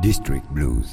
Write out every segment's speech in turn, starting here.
District Blues.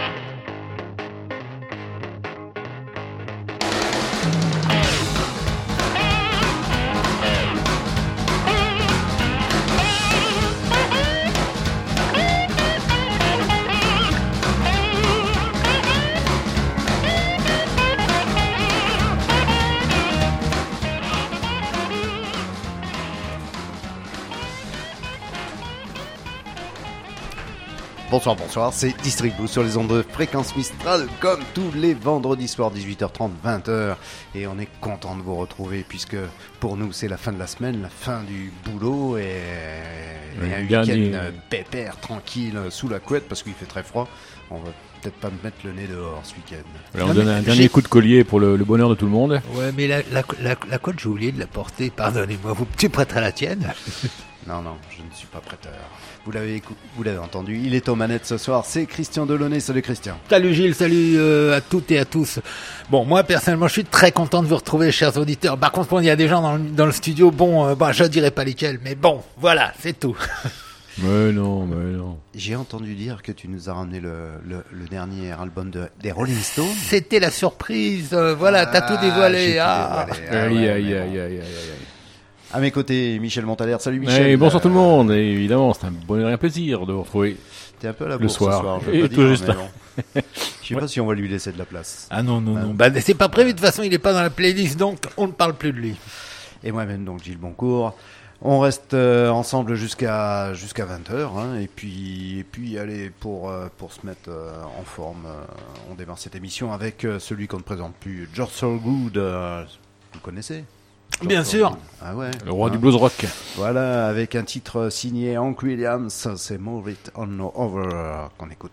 Bonsoir, c'est District Blues sur les ondes de Fréquence Mistral, comme tous les vendredis soirs, 18h30, 20h. Et on est content de vous retrouver, puisque pour nous, c'est la fin de la semaine, la fin du boulot, et un week-end pépère, tranquille, sous la couette, parce qu'il fait très froid. On va peut-être pas me mettre le nez dehors ce week-end. Alors, on donne un dernier coup de collier pour le bonheur de tout le monde. Ouais, mais la couette, j'ai oublié de la porter, pardonnez-moi. Tu prêteras la tienne? Non, je ne suis pas prêteur. Vous l'avez entendu, il est aux manettes ce soir, c'est Christian Delaunay. Salut Christian. Salut Gilles, salut à toutes et à tous. Bon, moi personnellement, je suis très content de vous retrouver, chers auditeurs. Par contre, il y a des gens dans le studio, je dirais pas lesquels, mais bon, voilà, c'est tout. Mais non. J'ai entendu dire que tu nous as ramené le dernier album des Rolling Stones. C'était la surprise, voilà, t'as tout dévoilé. Aïe. À mes côtés, Michel Montaler. Salut Michel. Hey, bonsoir tout le monde. Et évidemment, c'est un bonheur et un plaisir de vous retrouver. T'es un peu à la le bourse soir. ce soir. Et tout juste. Bon. Je sais pas si on va lui laisser de la place. Ah non. C'est pas prévu, de toute façon, il est pas dans la playlist, donc on ne parle plus de lui. Et moi-même, donc Gilles Boncourt. On reste ensemble jusqu'à 20h, hein, et puis allez, pour se mettre en forme, on démarre cette émission avec celui qu'on ne présente plus, George Thorogood. Vous connaissez? Bien sûr. Ah ouais. Le roi du blues rock. Voilà, avec un titre signé Hank Williams, c'est Move It On Over qu'on écoute.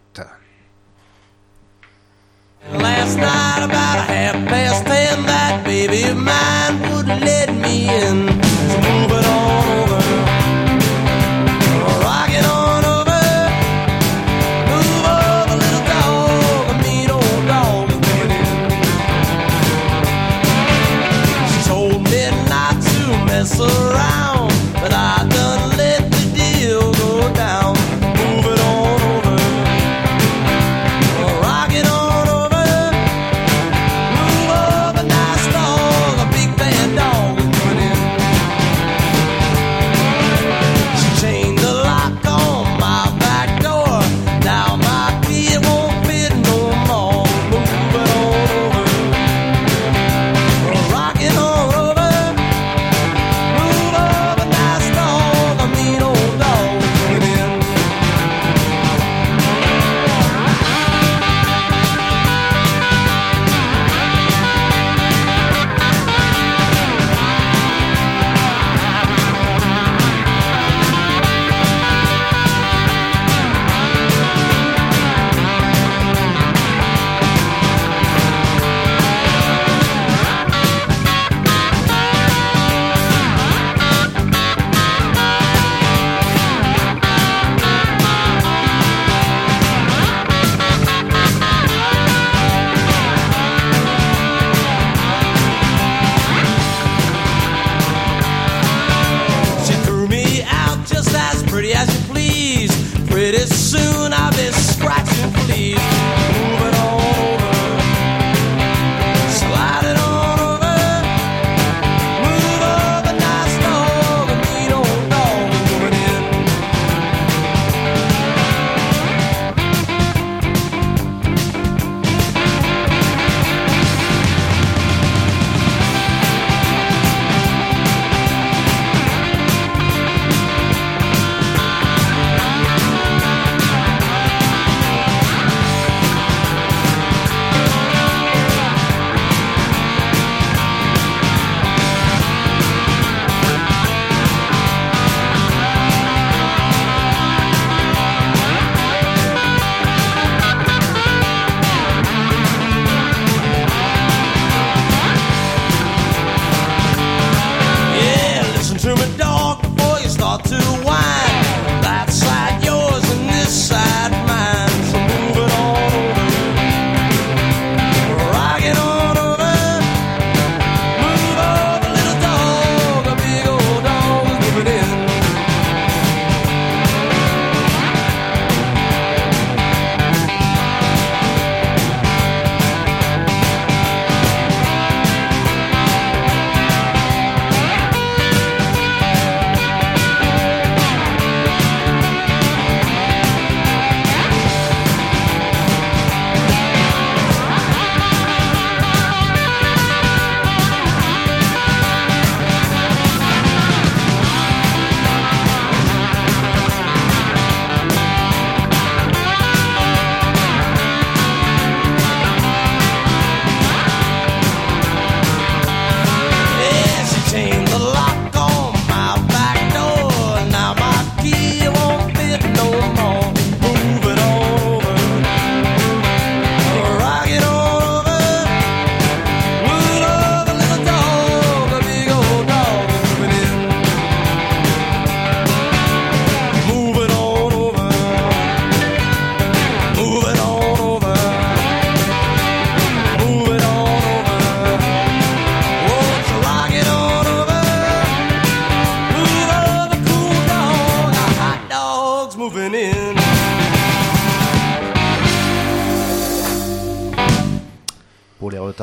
Last night about 10:30, that baby of mine wouldn't let me in. So move it on over, rock it on over, move over, little dog, a mean old dog is coming in. She told me not to mess around, but I done let the deal go down. Move it on over, rock it on over. Move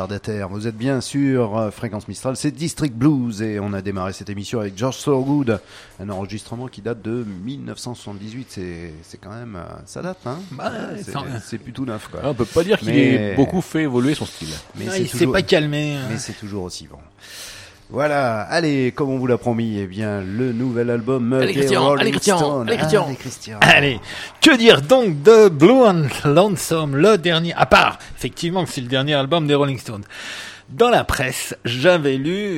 retardataires. Vous êtes bien sur Fréquence Mistral, c'est District Blues et on a démarré cette émission avec George Thorogood, un enregistrement qui date de 1978. C'est quand même, ça date, hein. C'est plutôt neuf, quoi. On peut pas dire qu'il ait beaucoup fait évoluer son style. Mais il s'est pas calmé. Mais c'est toujours aussi bon. Voilà, allez, comme on vous l'a promis, eh bien, le nouvel album des Rolling Stones. Allez, Christian. Allez, que dire donc de Blue and Lonesome, le dernier, à part, effectivement, que c'est le dernier album des Rolling Stones. Dans la presse, j'avais lu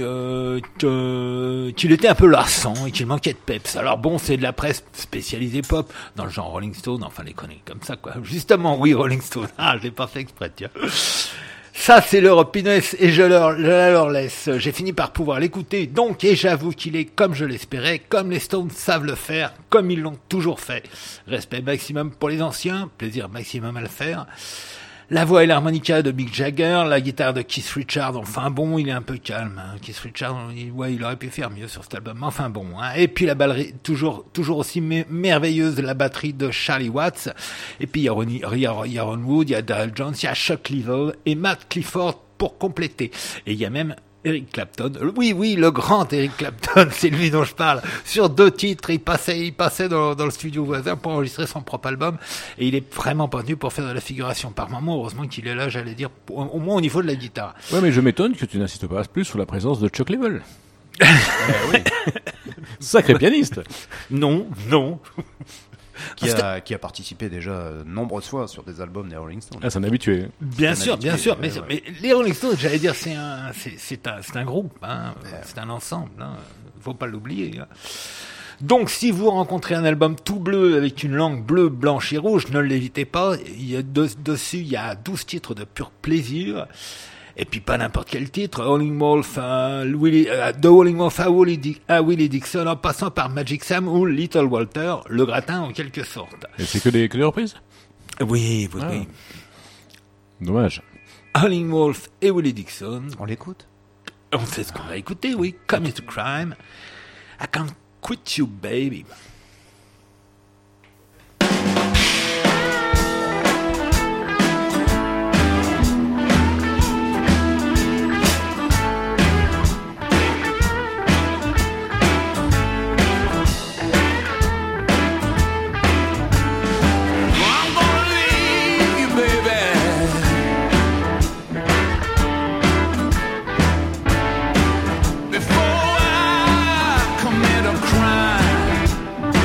qu'il était un peu lassant et qu'il manquait de peps. Alors bon, c'est de la presse spécialisée pop, dans le genre Rolling Stone, enfin les conneries comme ça, quoi. Justement, oui, Rolling Stone. Ah, je l'ai pas fait exprès, tiens. Ça, c'est leur opiness et je la leur laisse. J'ai fini par pouvoir l'écouter, donc, et j'avoue qu'il est comme je l'espérais, comme les Stones savent le faire, comme ils l'ont toujours fait. Respect maximum pour les anciens, plaisir maximum à le faire. La voix et l'harmonica de Mick Jagger, la guitare de Keith Richards, enfin bon, il est un peu calme. Hein. Keith Richards, il aurait pu faire mieux sur cet album, enfin bon. Hein. Et puis la batterie, toujours aussi merveilleuse, la batterie de Charlie Watts. Et puis il y a Ron Wood, il y a Daryl Jones, il y a Chuck Leavell et Matt Clifford pour compléter. Et il y a même Eric Clapton, oui, le grand Eric Clapton, c'est lui dont je parle. Sur 2 titres, il passait dans le studio voisin pour enregistrer son propre album, et il est vraiment pas venu pour faire de la figuration par moment. Heureusement qu'il est là, j'allais dire, au moins au niveau de la guitare. Ouais, mais je m'étonne que tu n'insistes pas plus sur la présence de Chuck Leavell. Oui. Sacré pianiste. Non. Qui a participé déjà nombreuses fois sur des albums des Rolling Stones. Ah, c'est un habitué. Bien sûr. Mais les Rolling Stones, j'allais dire, c'est un groupe, hein. C'est un ensemble, hein. Faut pas l'oublier. Hein. Donc, si vous rencontrez un album tout bleu avec une langue bleue, blanche et rouge, ne l'évitez pas. Dessus, il y a 12 titres de pur plaisir. Et puis pas n'importe quel titre, Howlin' Wolf, The Howlin' Wolf à Willie Dixon, en passant par Magic Sam ou Little Walter, le gratin en quelque sorte. Et c'est que des reprises? Oui. Dommage. Howlin' Wolf et Willie Dixon. On l'écoute? On sait ce qu'on va écouter, oui. Commit to Crime. I Can't Quit You, Baby. Before I commit a crime,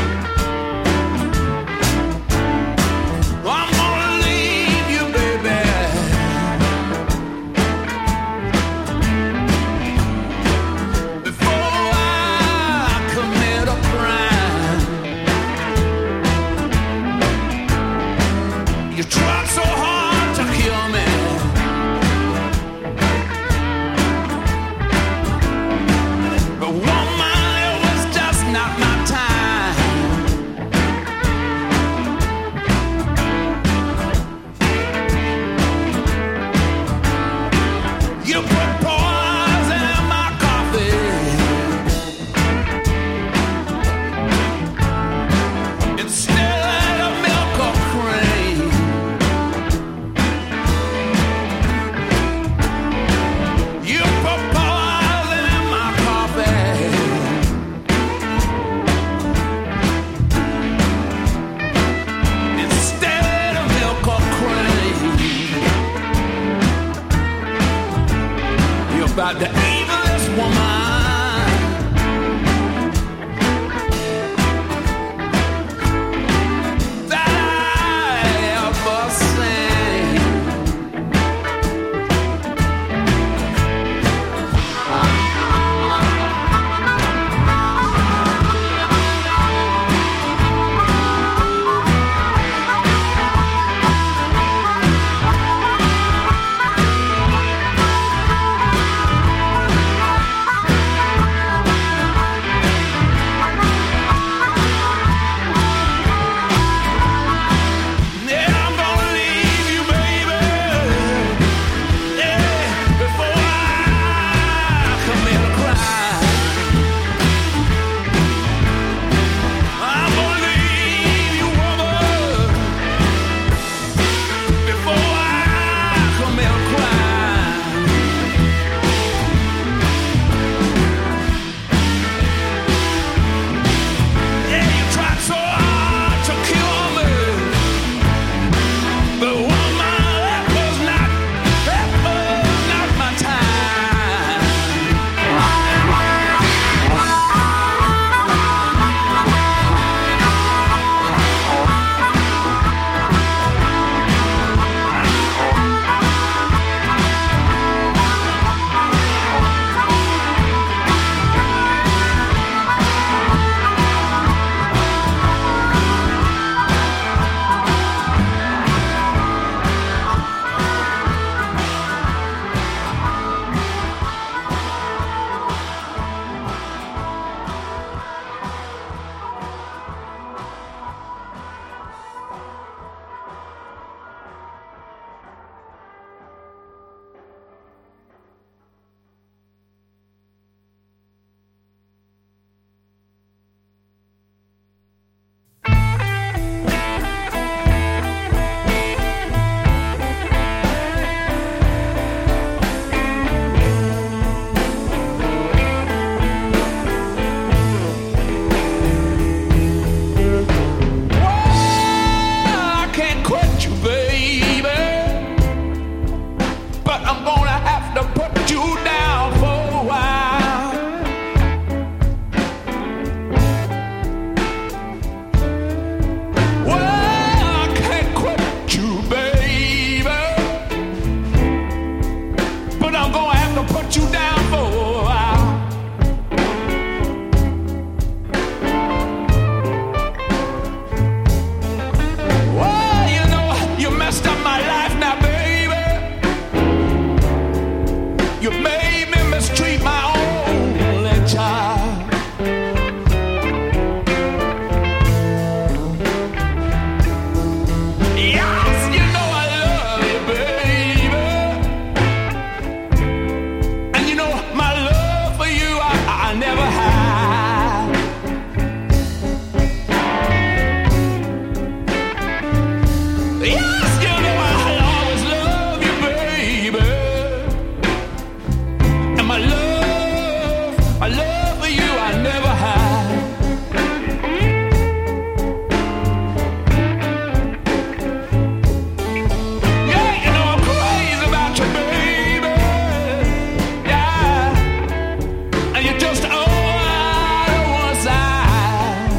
and you're just over one side.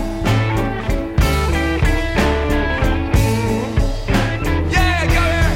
Yeah, go ahead.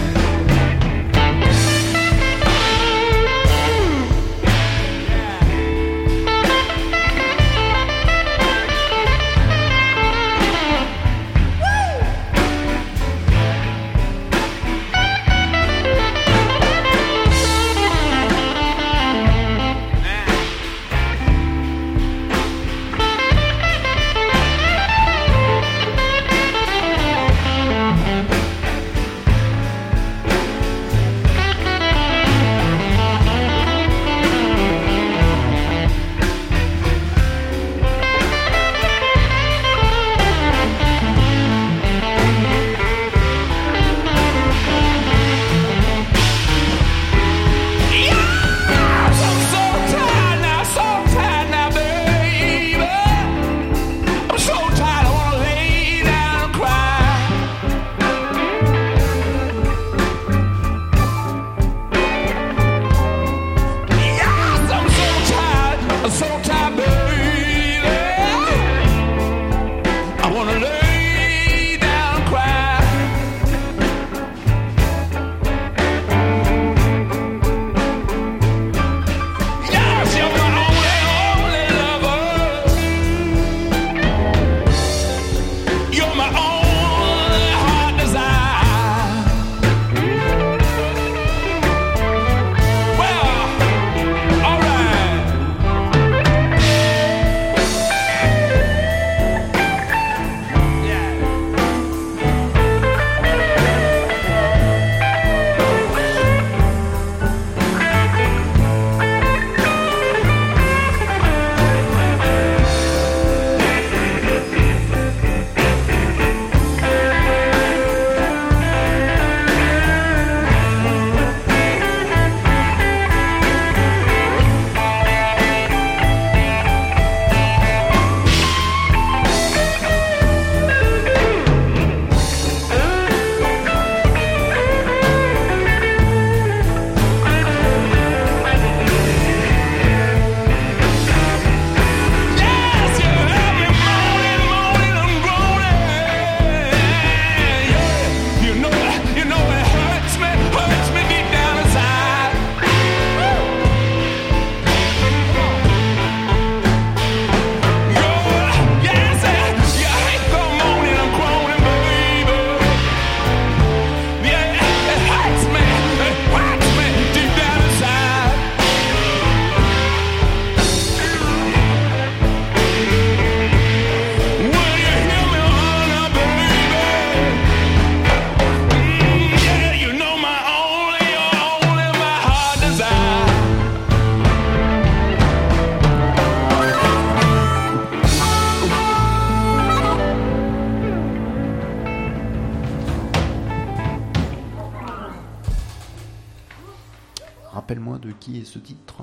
Rappelle-moi de qui est ce titre.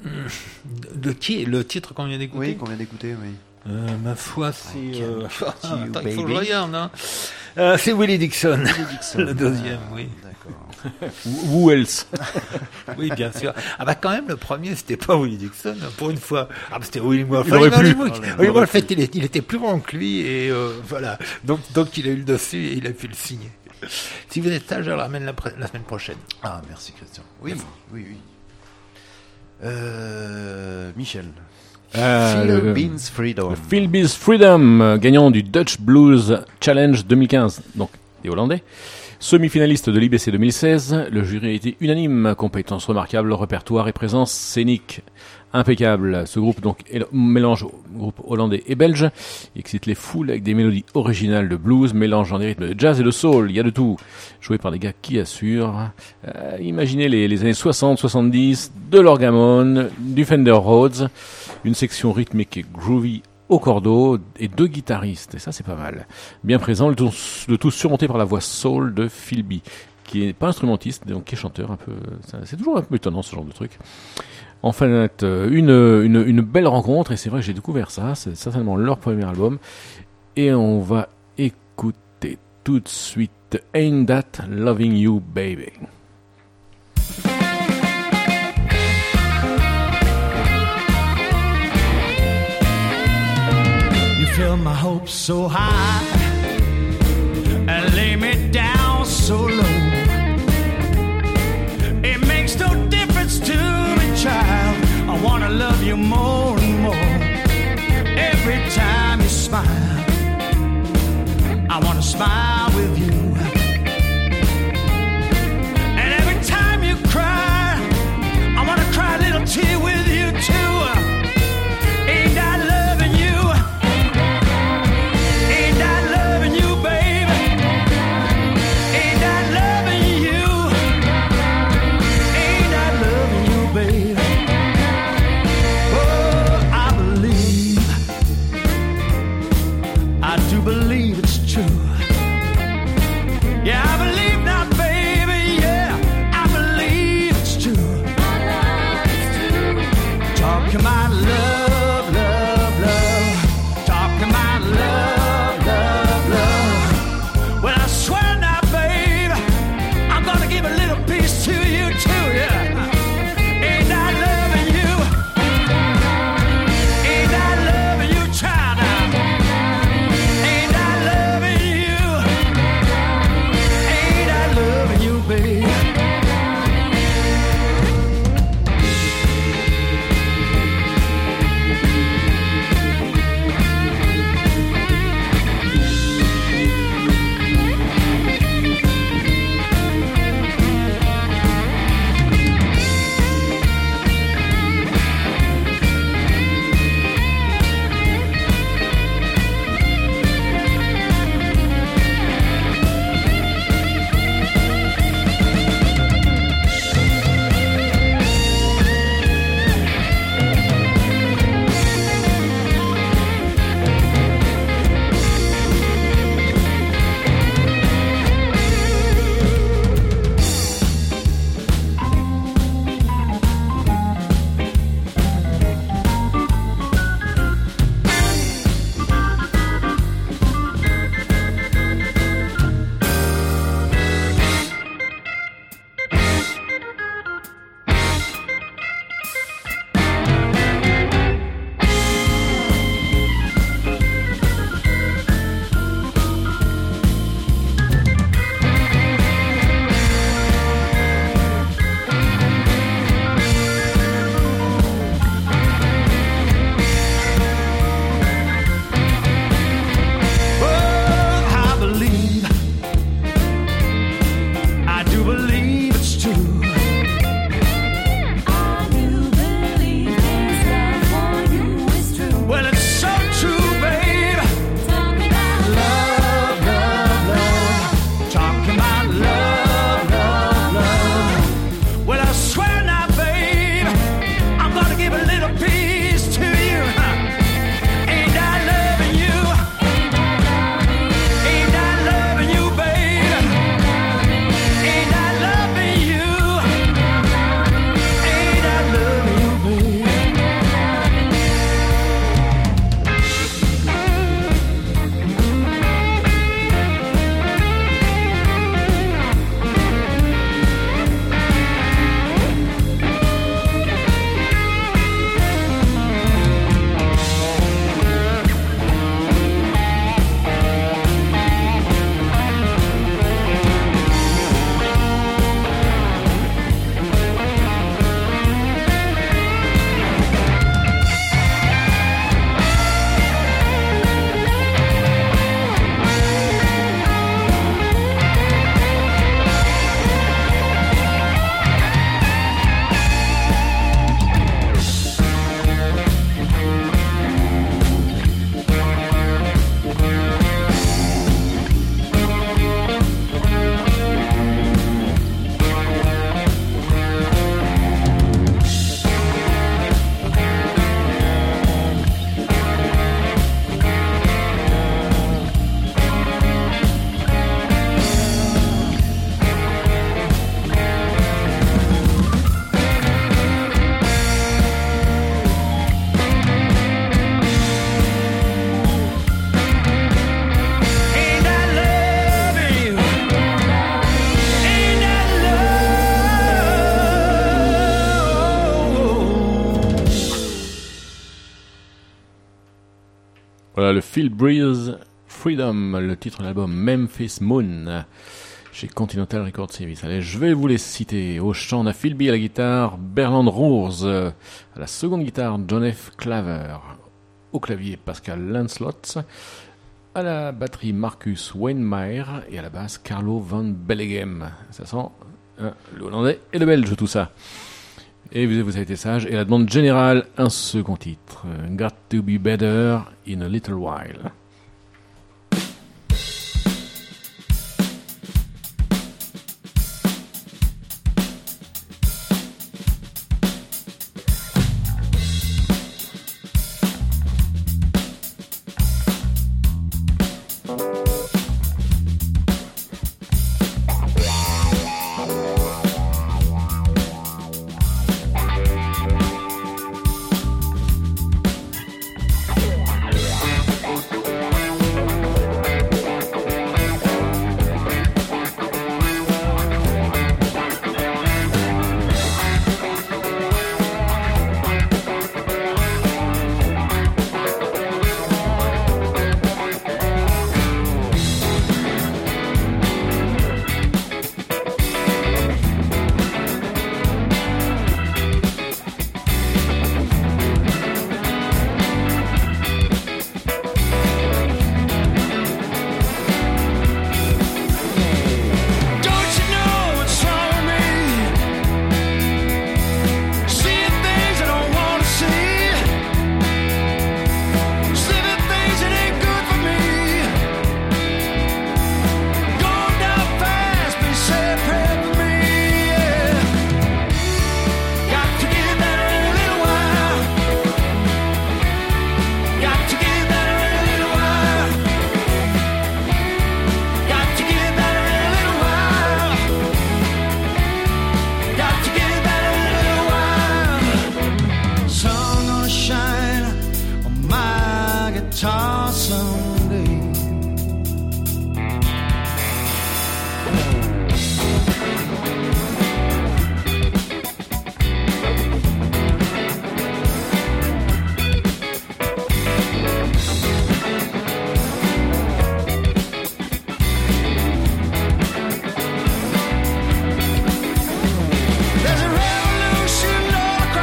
De qui est le titre qu'on vient d'écouter? Oui, qu'on vient d'écouter, oui. Ma foi, c'est... Attends, il faut que je regarde, hein. C'est Willie Dixon, le deuxième, oui. D'accord. Who else? Oui, bien sûr. Ah bah quand même, le premier, c'était pas Willie Dixon, pour une fois. Ah bah c'était Willie Wolf. Il aurait pu. Willie Wolf, il était plus grand que lui, et voilà. Donc il a eu le dessus, et il a pu le signer. Si vous êtes sage, je le ramène la semaine prochaine. Ah, merci Christian. Oui, oui, oui. Michel. Phil Beans Freedom. Phil Beans Freedom, gagnant du Dutch Blues Challenge 2015, donc des Hollandais. Semi-finaliste de l'IBC 2016, le jury a été unanime, compétences remarquables, répertoire et présence scénique impeccable. Ce groupe donc mélange groupe hollandais et belge, il excite les foules avec des mélodies originales de blues, mélangeant des rythmes de jazz et de soul, il y a de tout, joué par des gars qui assurent. Imaginez les années 60-70, de l'orgamon, du Fender Rhodes, une section rythmique et groovy au cordeau et 2 guitaristes, et ça c'est pas mal. Bien présent, le tout surmonté par la voix soul de Phil B, qui est pas instrumentiste, donc qui est chanteur un peu. C'est toujours un peu étonnant ce genre de truc. Enfin, une belle rencontre, et c'est vrai que j'ai découvert ça, c'est certainement leur premier album, et on va écouter tout de suite Ain't That Loving You Baby. up my hopes so high and lay me down so low. It makes no difference to me, child. I wanna love you more and more. Every time you smile, I wanna smile with you. And every time you cry, I wanna cry a little tear with you too. Ain't I loving you? Ain't I loving you, baby? Ain't I loving you? Ain't I loving you, baby? Oh, Voilà le Phil Breeze Freedom, le titre de l'album Memphis Moon chez Continental Record Service. Allez, je vais vous les citer. Au chant, on a Phil B à la guitare, Berland Roars à la seconde guitare, John F. Claver. Au clavier, Pascal Lancelot. À la batterie, Marcus Wainmeyer. Et à la basse, Carlo Van Bellegem. Ça sent le hollandais et le belge, tout ça. Et vous avez été sage. Et la demande générale, un second titre. Got to be better in a little while.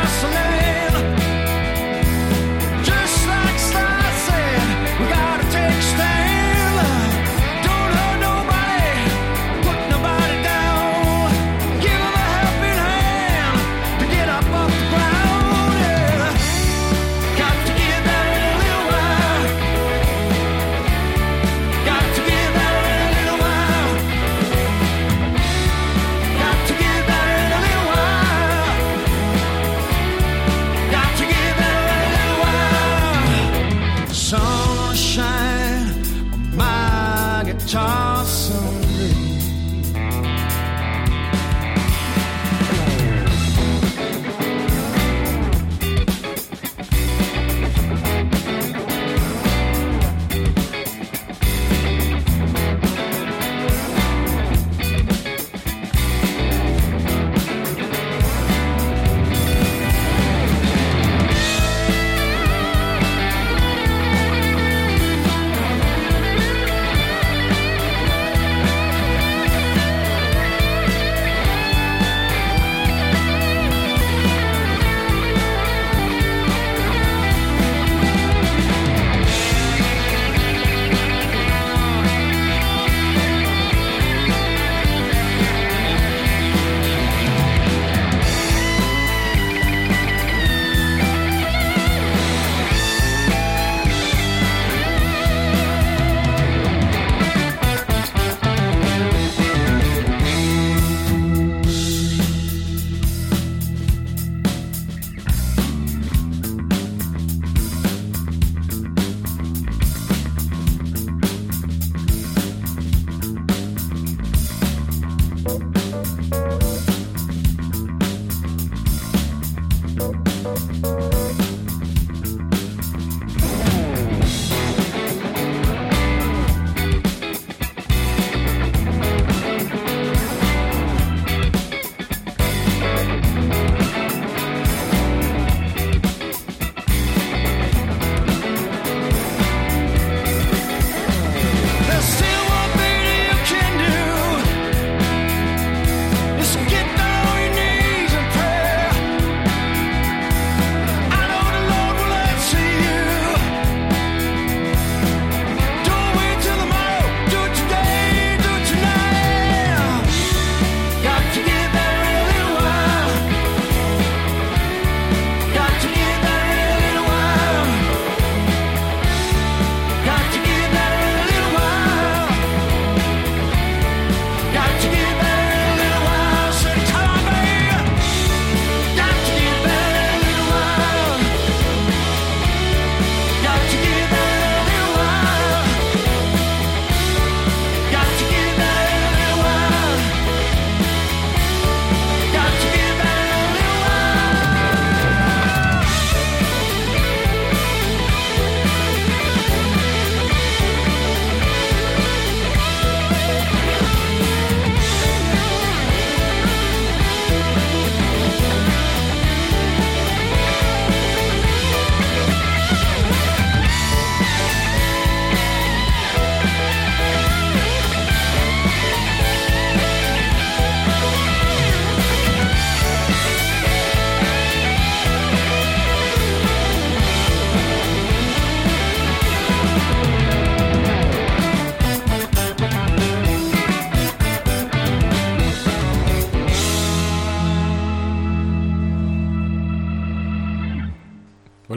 Just like Sly said, we gotta take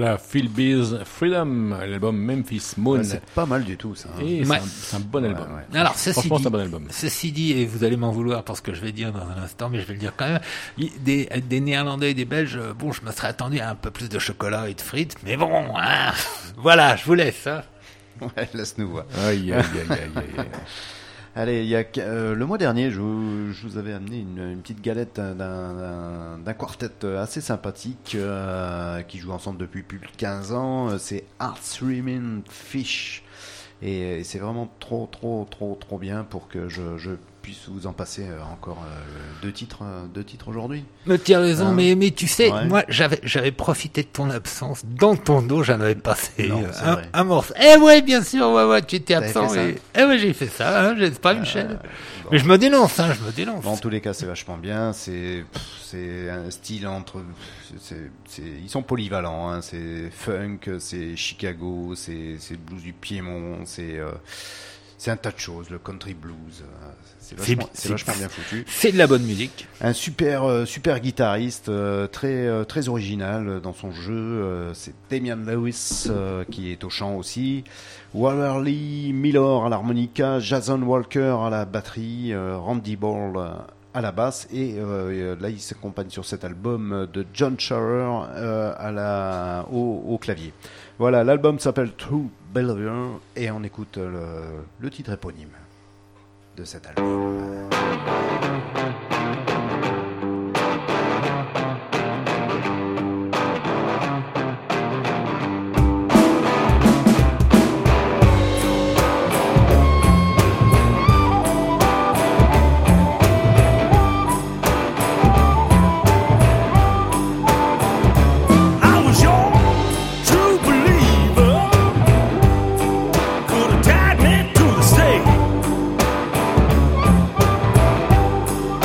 Voilà, Phil Bees Freedom, l'album Memphis Moon. Ouais, c'est pas mal du tout ça. Hein. Et Ouais. c'est un bon album. ouais. Alors, Franchement, c'est un bon album. ceci dit, et vous allez m'en vouloir pour ce que je vais dire dans un instant, mais je vais le dire quand même, des Néerlandais et des Belges, bon, je me serais attendu à un peu plus de chocolat et de frites, mais bon, hein, voilà, je vous laisse. Hein. Ouais, laisse-nous voir. Aïe, aïe, aïe, aïe, aïe. Allez, il y a le mois dernier, je vous avais amené une petite galette d'un quartet assez sympathique qui joue ensemble depuis plus de 15 ans. C'est Hearts Remain Fish. Et c'est vraiment trop bien pour que je puisse vous en passer encore deux titres aujourd'hui. Mais tu as raison, Hein. mais tu sais, Ouais. moi, j'avais profité de ton absence. Dans ton dos, j'en avais passé Non, c'est vrai. un morceau. Eh ouais, bien sûr, ouais, tu étais T'avais absent. fait Eh ouais, j'ai fait ça, hein, c'est pas Michel. Bon. Mais je me dénonce, hein, je me dénonce. Dans tous les cas, c'est vachement bien. C'est un style ils sont polyvalents. Hein. C'est funk, c'est Chicago, c'est le blues du Piémont, c'est un tas de choses. Le country blues, c'est vachement bien foutu. C'est de la bonne musique. Un super guitariste, très original dans son jeu. C'est Damian Lewis qui est au chant aussi. Waverly Miller à l'harmonica, Jason Walker à la batterie, Randy Ball à la basse et là il s'accompagne sur cet album de John Sharer au clavier. Voilà, l'album s'appelle True Believer et on écoute le titre éponyme de cet album. I was your true believer. Could have tied me to the stake.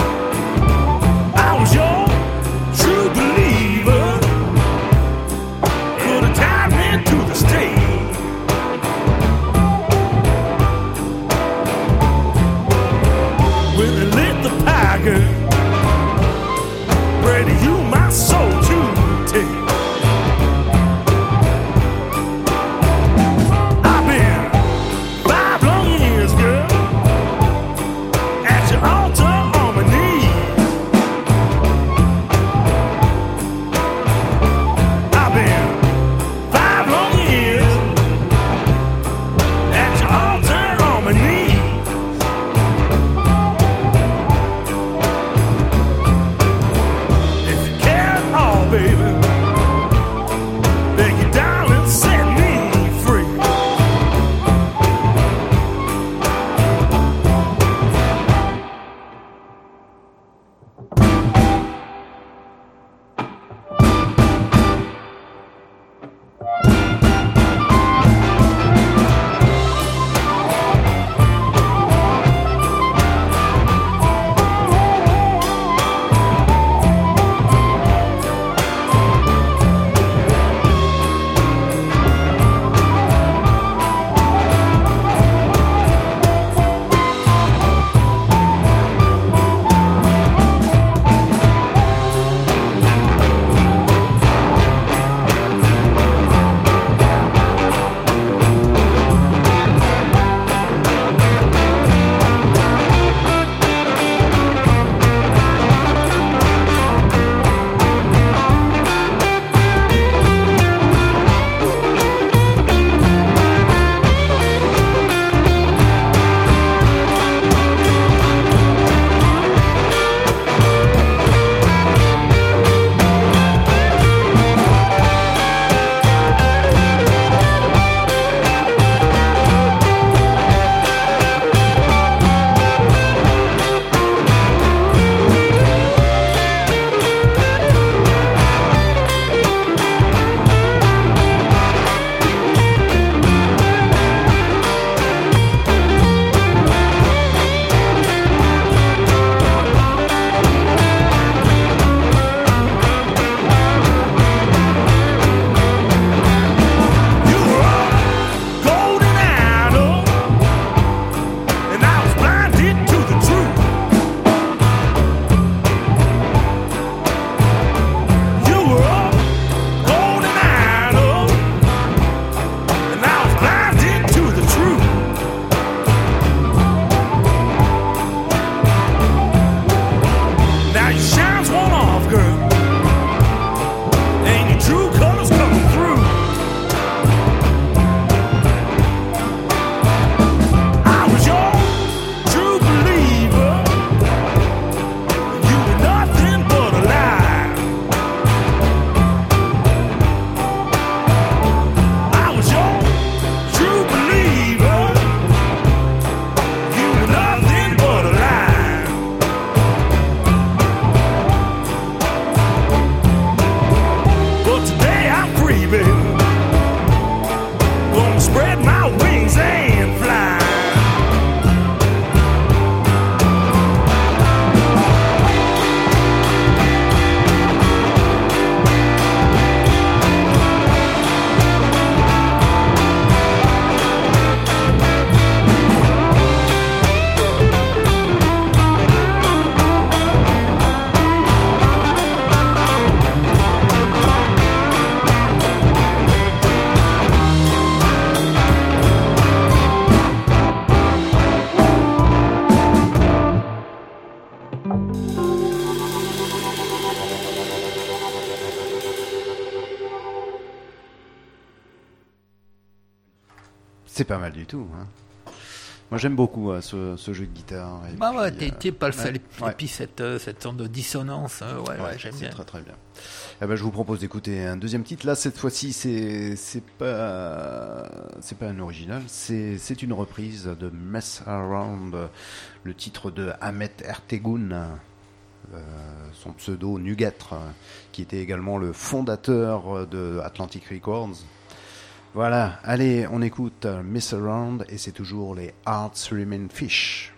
C'est pas mal du tout. Hein. Moi, j'aime beaucoup ce jeu de guitare. Et Bah ouais, puis, t'es pas le seul. ouais. Et puis cette sorte de dissonance, ouais, j'aime c'est bien. très très bien. Eh ben, je vous propose d'écouter un deuxième titre. Là, cette fois-ci, c'est pas un original, c'est une reprise de Mess Around, le titre de Ahmet Ertegun, son pseudo Nugetr, qui était également le fondateur de Atlantic Records. Voilà, allez, on écoute Mess Around et c'est toujours les Hearts Remain Fish.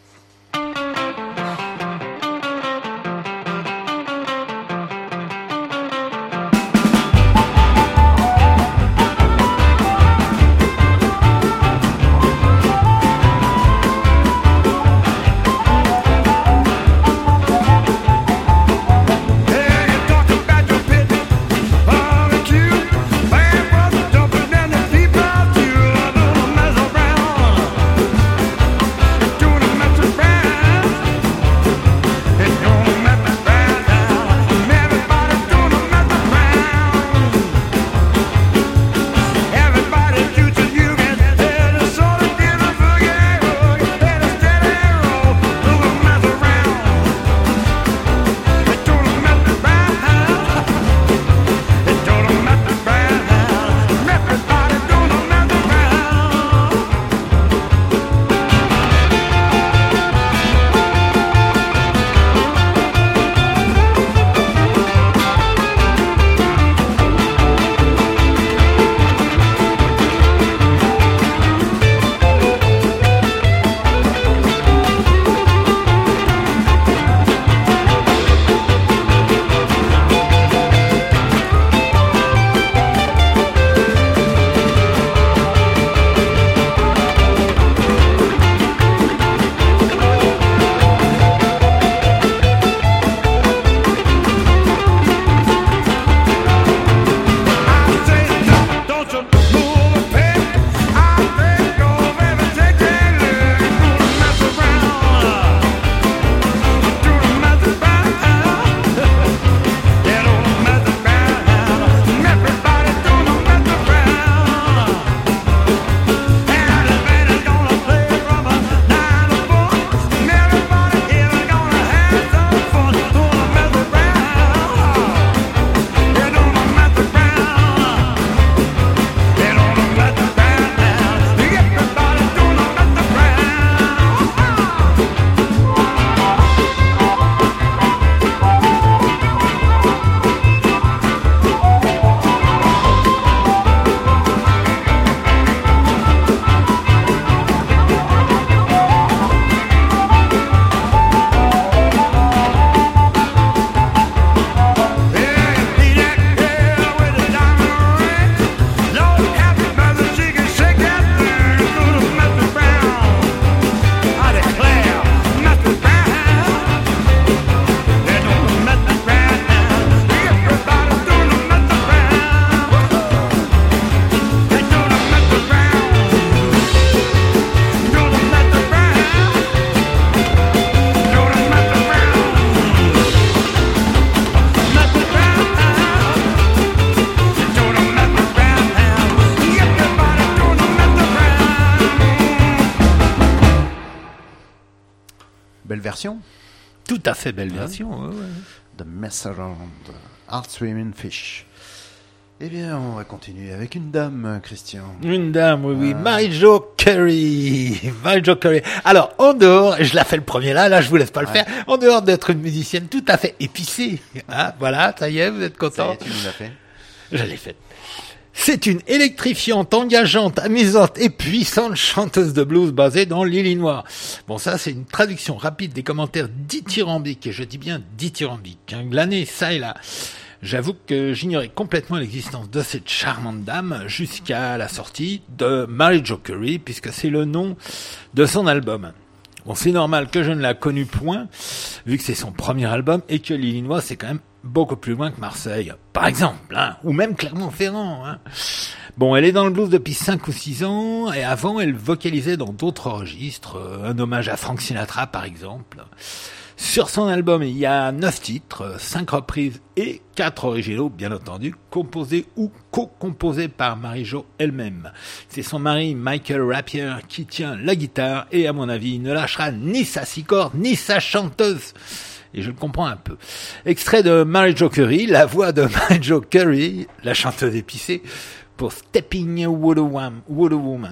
Belle version. Tout à fait belle version. Ouais. The Mess Around, Hearts Remain Fish. Eh bien, on va continuer avec une dame, Christian. Une dame, oui. Mary-Jo Carey. Mary-Jo Carey. Alors, en dehors, je la fais le premier là, je vous laisse pas le faire. En dehors d'être une musicienne tout à fait épicée. Hein, voilà, ça y est, vous êtes content. Ça y est, tu nous l'as fait. Je l'ai faite. C'est une électrifiante, engageante, amusante et puissante chanteuse de blues basée dans l'Illinois. Bon, ça, c'est une traduction rapide des commentaires dithyrambiques, et je dis bien dithyrambiques, hein, glanés ça et là. J'avoue que j'ignorais complètement l'existence de cette charmante dame jusqu'à la sortie de Mary-Jo Carey, puisque c'est le nom de son album. Bon, c'est normal que je ne la connue point, vu que c'est son premier album et que l'Illinois, c'est quand même beaucoup plus loin que Marseille, par exemple, hein, ou même Clermont-Ferrand. Hein. Bon, elle est dans le blues depuis 5 ou 6 ans, et avant, elle vocalisait dans d'autres registres, un hommage à Frank Sinatra, par exemple. Sur son album, il y a 9 titres, 5 reprises et 4 originaux, bien entendu, composés ou co-composés par Mary-Jo elle-même. C'est son mari Michael Rapier qui tient la guitare et à mon avis, il ne lâchera ni sa six cordes ni sa chanteuse. Et je le comprends un peu. Extrait de Mary-Jo Curry, la voix de Mary-Jo Curry, la chanteuse épicée, pour Stepping Wood Woman.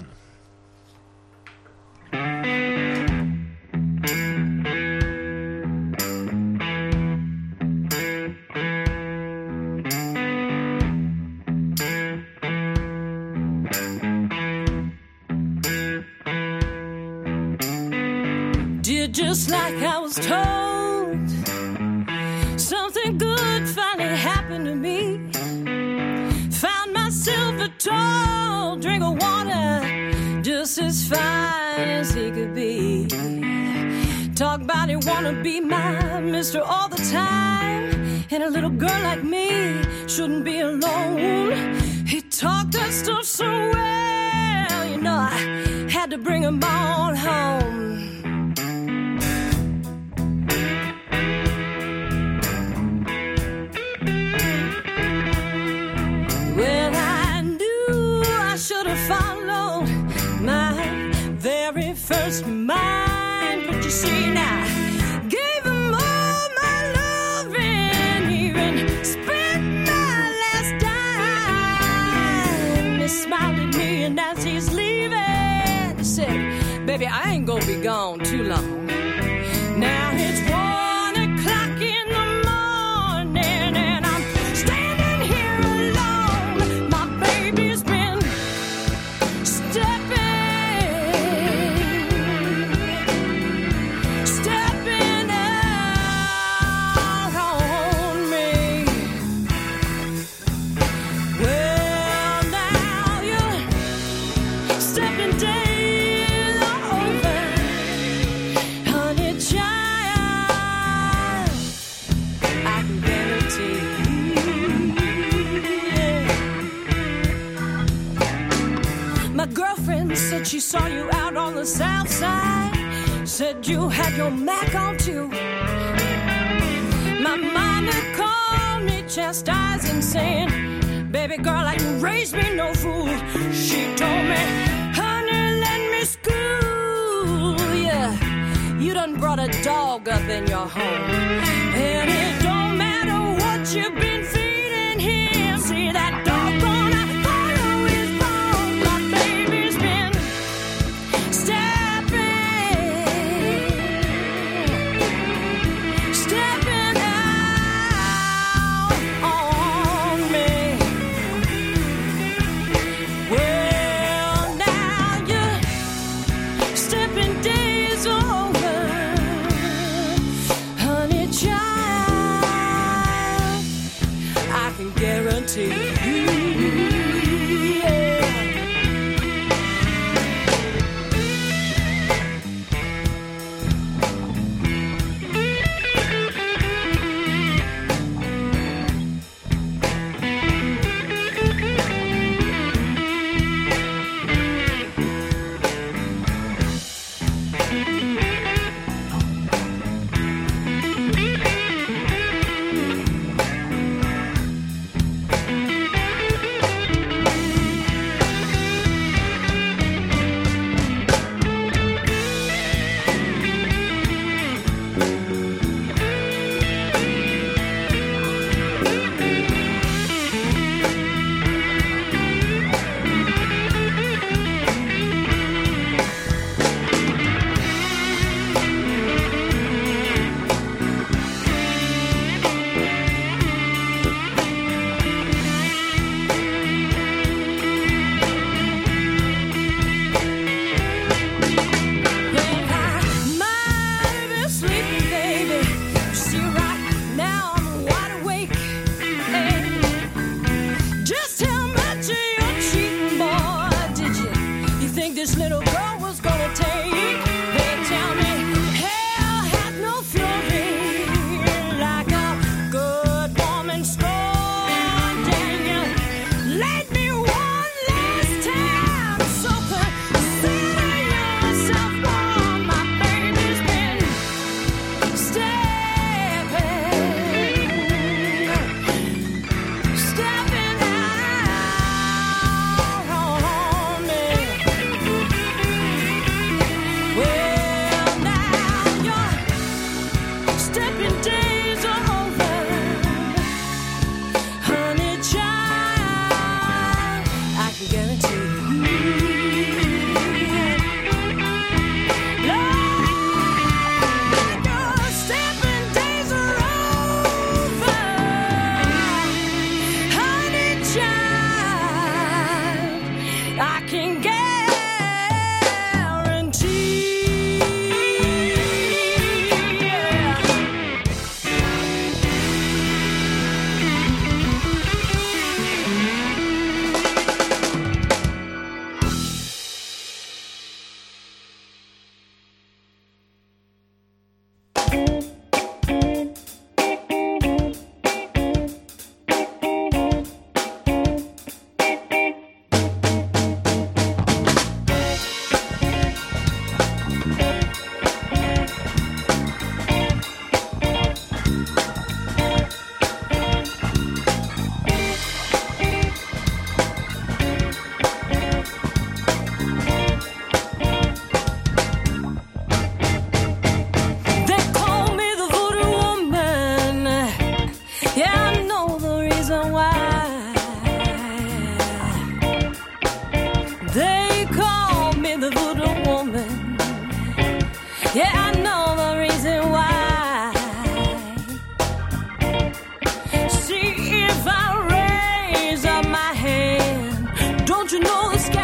Did just like I was told. Something good finally happened to me. Found myself a tall drink of water, just as fine as he could be. Talk about it, wanna be my mister all the time. And a little girl like me shouldn't be alone. He talked that stuff so well, you know I had to bring him on home. Well, I knew I should have followed my very first mind, but you see now, gave him all my love and even spent my last dime. He smiled at me and as he's leaving, he said, baby, I ain't gonna be gone too long. Now it's 1 o'clock in the morning and I'm standing here alone. My baby's been stepping out on me. Well, now you're stepping days over, honey child. I can guarantee my girlfriend said she saw you out on the south side. Said you had your Mac on too. My mama called me chastising, saying, baby girl, like you raised me no fool. She told me, honey, let me school ya. You done brought a dog up in your home. And it don't matter what you've been feeding him. See that dog gonna follow his bone. My baby's been stepping out on me. Well, now you're stepping days over, honey child. I can guarantee you. Yeah. Stay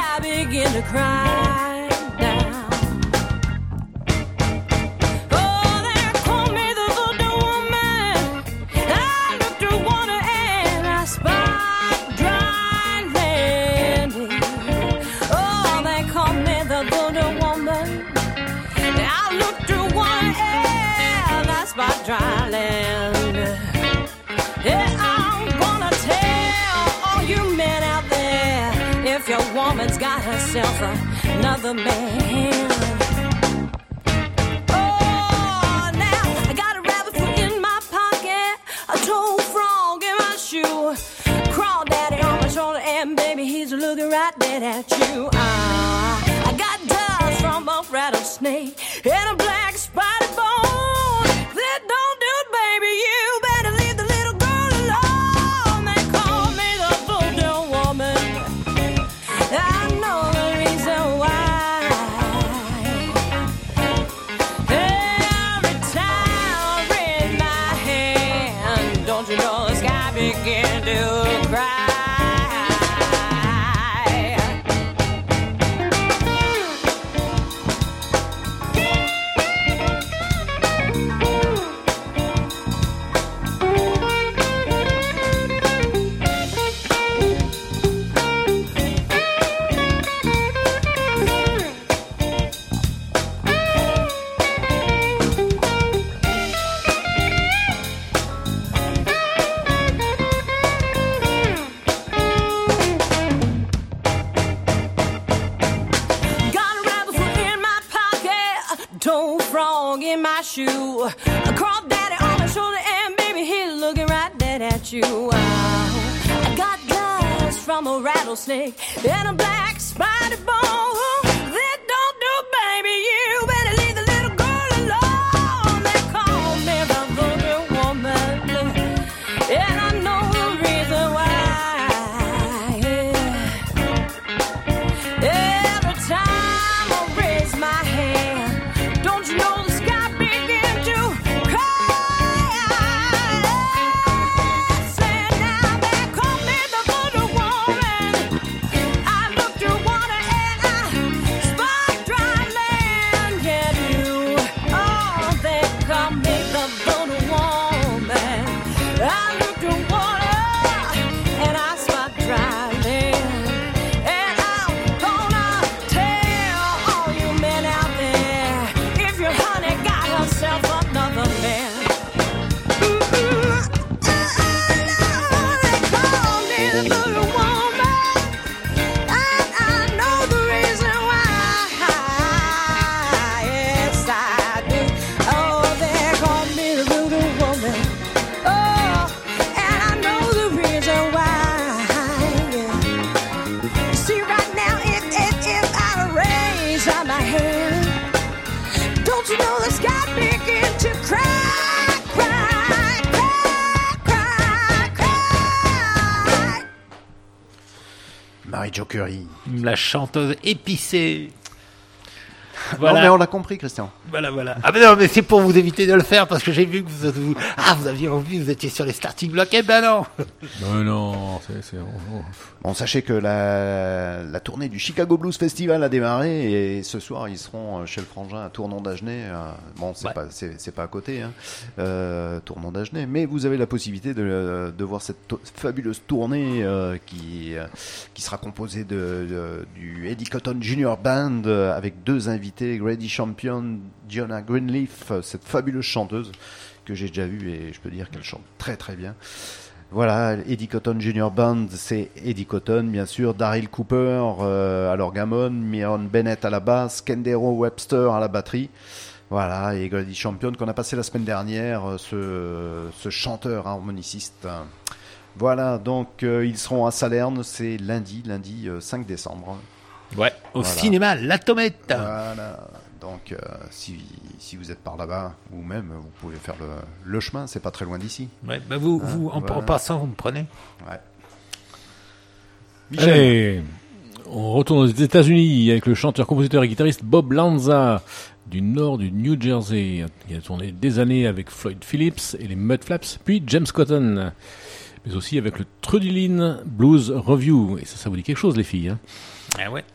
I begin to cry down. Oh, they call me the voodoo woman. I looked through water and I spied dry land. Oh, they call me the voodoo woman. I looked through water and I spied dry land. Yeah, I'm gonna tell all you men out there, if your woman's got herself another man. Oh, now I got a rabbit foot in my pocket, a toad frog in my shoe, crawdaddy on my shoulder, and baby he's looking right dead at you. I got dust from a rattlesnake and a black spider bone. That don't do it, baby. You better leave the little girl alone. They call me the voodoo woman. I know the reason why. Every time I raise my hand, don't you know the sky begin to cry. Got a rabbit foot in my pocket, a toad frog in my shoe, a crawdaddy on my shoulder, and baby he's looking right dead at you. I got dust from a rattlesnake and a black spider bone. That don't do, baby. You better leave the little girl alone. They call me the voodoo woman, and I know the reason why. Every time I raise my hand, don't you know the sky begin to cry? Say now they call me the voodoo woman. I looked through water and I spied dry land. Yeah, you, oh, they call me the voodoo woman. I looked through water and I spied dry land. And I'm gonna tell all you men out there, if your honey got herself another man. They call me the voodoo woman, and I know the reason why. Yes, I do. Oh, they call me the voodoo woman. Oh, and I know the reason why. You see, right now, if I raise my hand, don't you know the sky begin to cry, cry, cry, cry, cry. Mary Jo Curry. La chanteuse épicée. Non, Voilà. mais on l'a compris, Christian. Voilà. Ah mais non, mais c'est pour vous éviter de le faire parce que j'ai vu que vous aviez envie, vous étiez sur les starting blocks. Eh ben non. Non, c'est Bon, sachez que la tournée du Chicago Blues Festival a démarré et ce soir ils seront chez le Frangin à Tournon d'Agenais. Bon, c'est pas à côté, hein, Tournon d'Agenais, mais vous avez la possibilité de voir cette fabuleuse tournée qui sera composée du Eddie Cotton Junior Band avec deux invités, Grady Champion, Gianna Greenleaf, cette fabuleuse chanteuse que j'ai déjà vue et je peux dire qu'elle chante très très bien. Voilà, Eddie Cotton Junior Band, c'est Eddie Cotton, bien sûr, Daryl Cooper à l'orgamon, Myron Bennett à la basse, Kendero Webster à la batterie. Voilà, et Grady Champion qu'on a passé la semaine dernière, ce chanteur harmoniciste. Voilà, donc ils seront à Salerne, c'est lundi 5 décembre. Ouais, au Voilà. cinéma La Tomette. Voilà, donc si vous êtes par là-bas, ou même vous pouvez faire le chemin, c'est pas très loin d'ici. Ouais, bah vous en passant, vous me prenez. Ouais. Michel. Allez, on retourne aux États-Unis avec le chanteur, compositeur et guitariste Bob Lanza du nord du New Jersey. Il a tourné des années avec Floyd Phillips et les Mudflaps, puis James Cotton, mais aussi avec le Trudy Lynn Blues Review. Et ça vous dit quelque chose, les filles, hein? Ah ouais.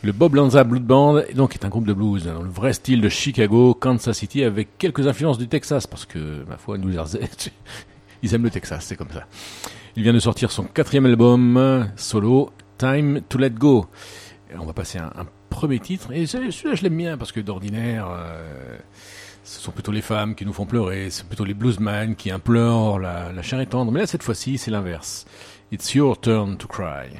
Le Bob Lanza Blues Band donc est un groupe de blues dans le vrai style de Chicago, Kansas City, avec quelques influences du Texas, parce que, ma foi, New Jersey, ils aiment le Texas, c'est comme ça. Il vient de sortir son 4e album solo, Time to Let Go. Et on va passer un premier titre, et celui-là je l'aime bien, parce que d'ordinaire, ce sont plutôt les femmes qui nous font pleurer, c'est plutôt les bluesmen qui implorent la chair est tendre, mais là cette fois-ci c'est l'inverse. It's your turn to cry.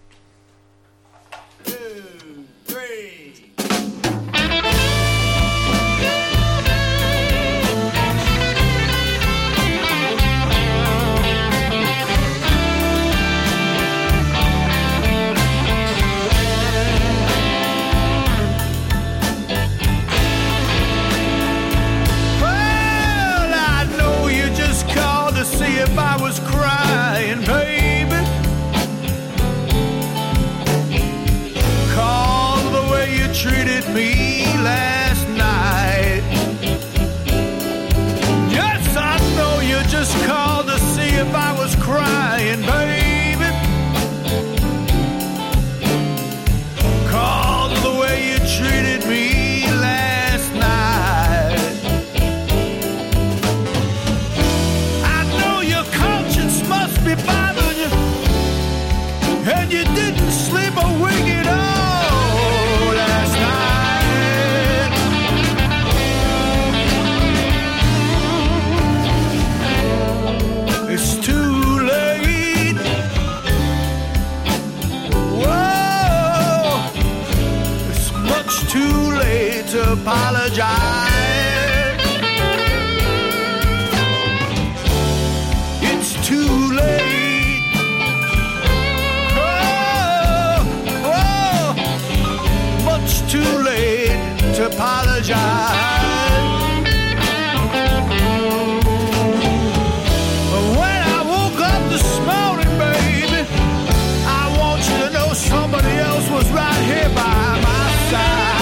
See if I was crying, baby. Cause of the way you treated me last night. Yes, I know you just called to see if I was crying, baby. Cause of the way you treated me last night. Be bothering you, and you didn't sleep a wink at all last night. It's too late. Whoa, it's much too late to apologize. Too late. Oh, much too late to apologize. When I woke up this morning, baby, I want you to know somebody else was right here by my side.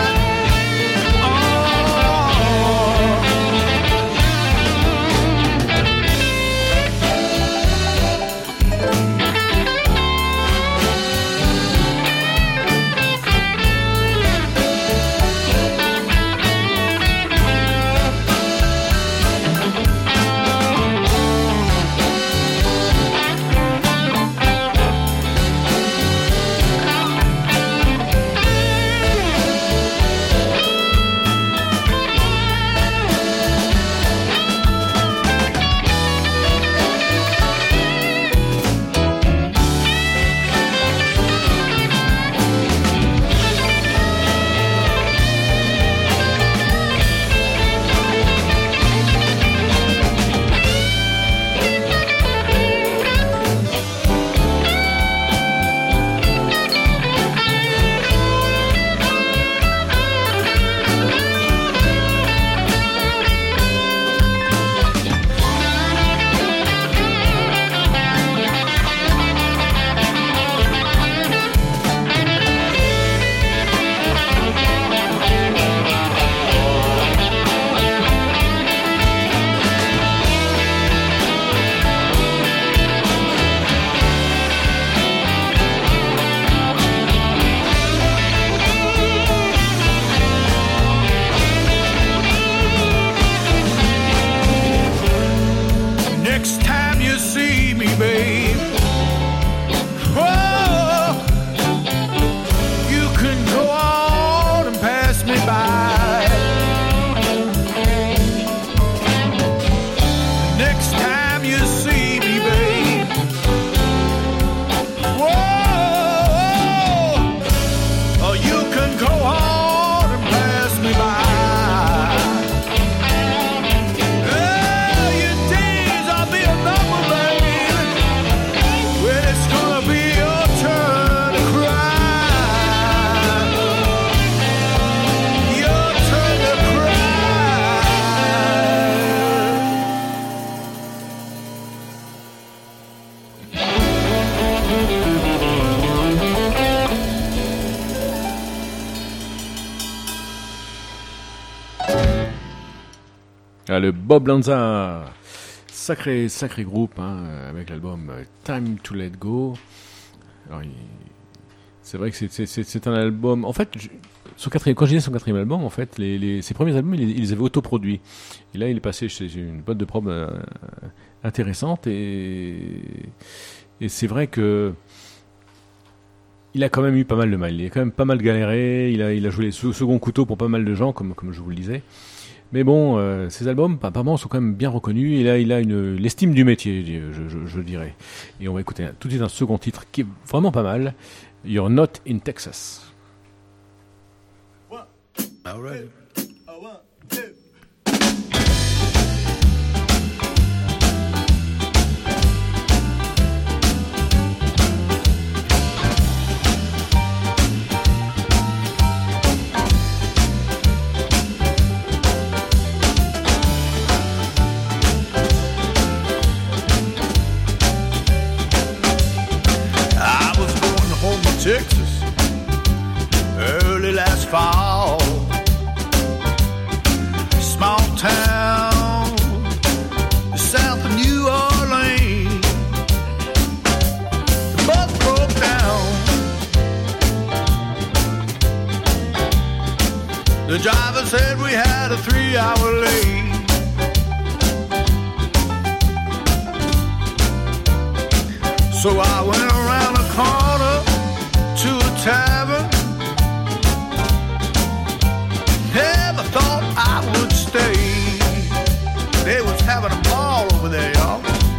Ah, le Bob Lanza, sacré groupe, hein, avec l'album Time to Let Go. Alors, C'est vrai que c'est un album. En fait, quand je disais son quatrième album, en fait, ses premiers albums, il les avait autoproduits. Et là, il est passé chez une boîte de prod intéressante. Et c'est vrai que il a quand même eu pas mal de mal. Il a quand même pas mal galéré. Il a joué les second couteau pour pas mal de gens, comme je vous le disais. Mais bon, ces albums, apparemment, sont quand même bien reconnus. Et là, il a l'estime du métier, je dirais. Et on va écouter tout de suite un second titre qui est vraiment pas mal. You're Not in Texas. All right. Texas, early last fall. Small town, south of New Orleans. The bus broke down. The driver said we had a 3-hour late. So I went around the corner to a tavern. Never thought I would stay. They was having a ball over there, y'all.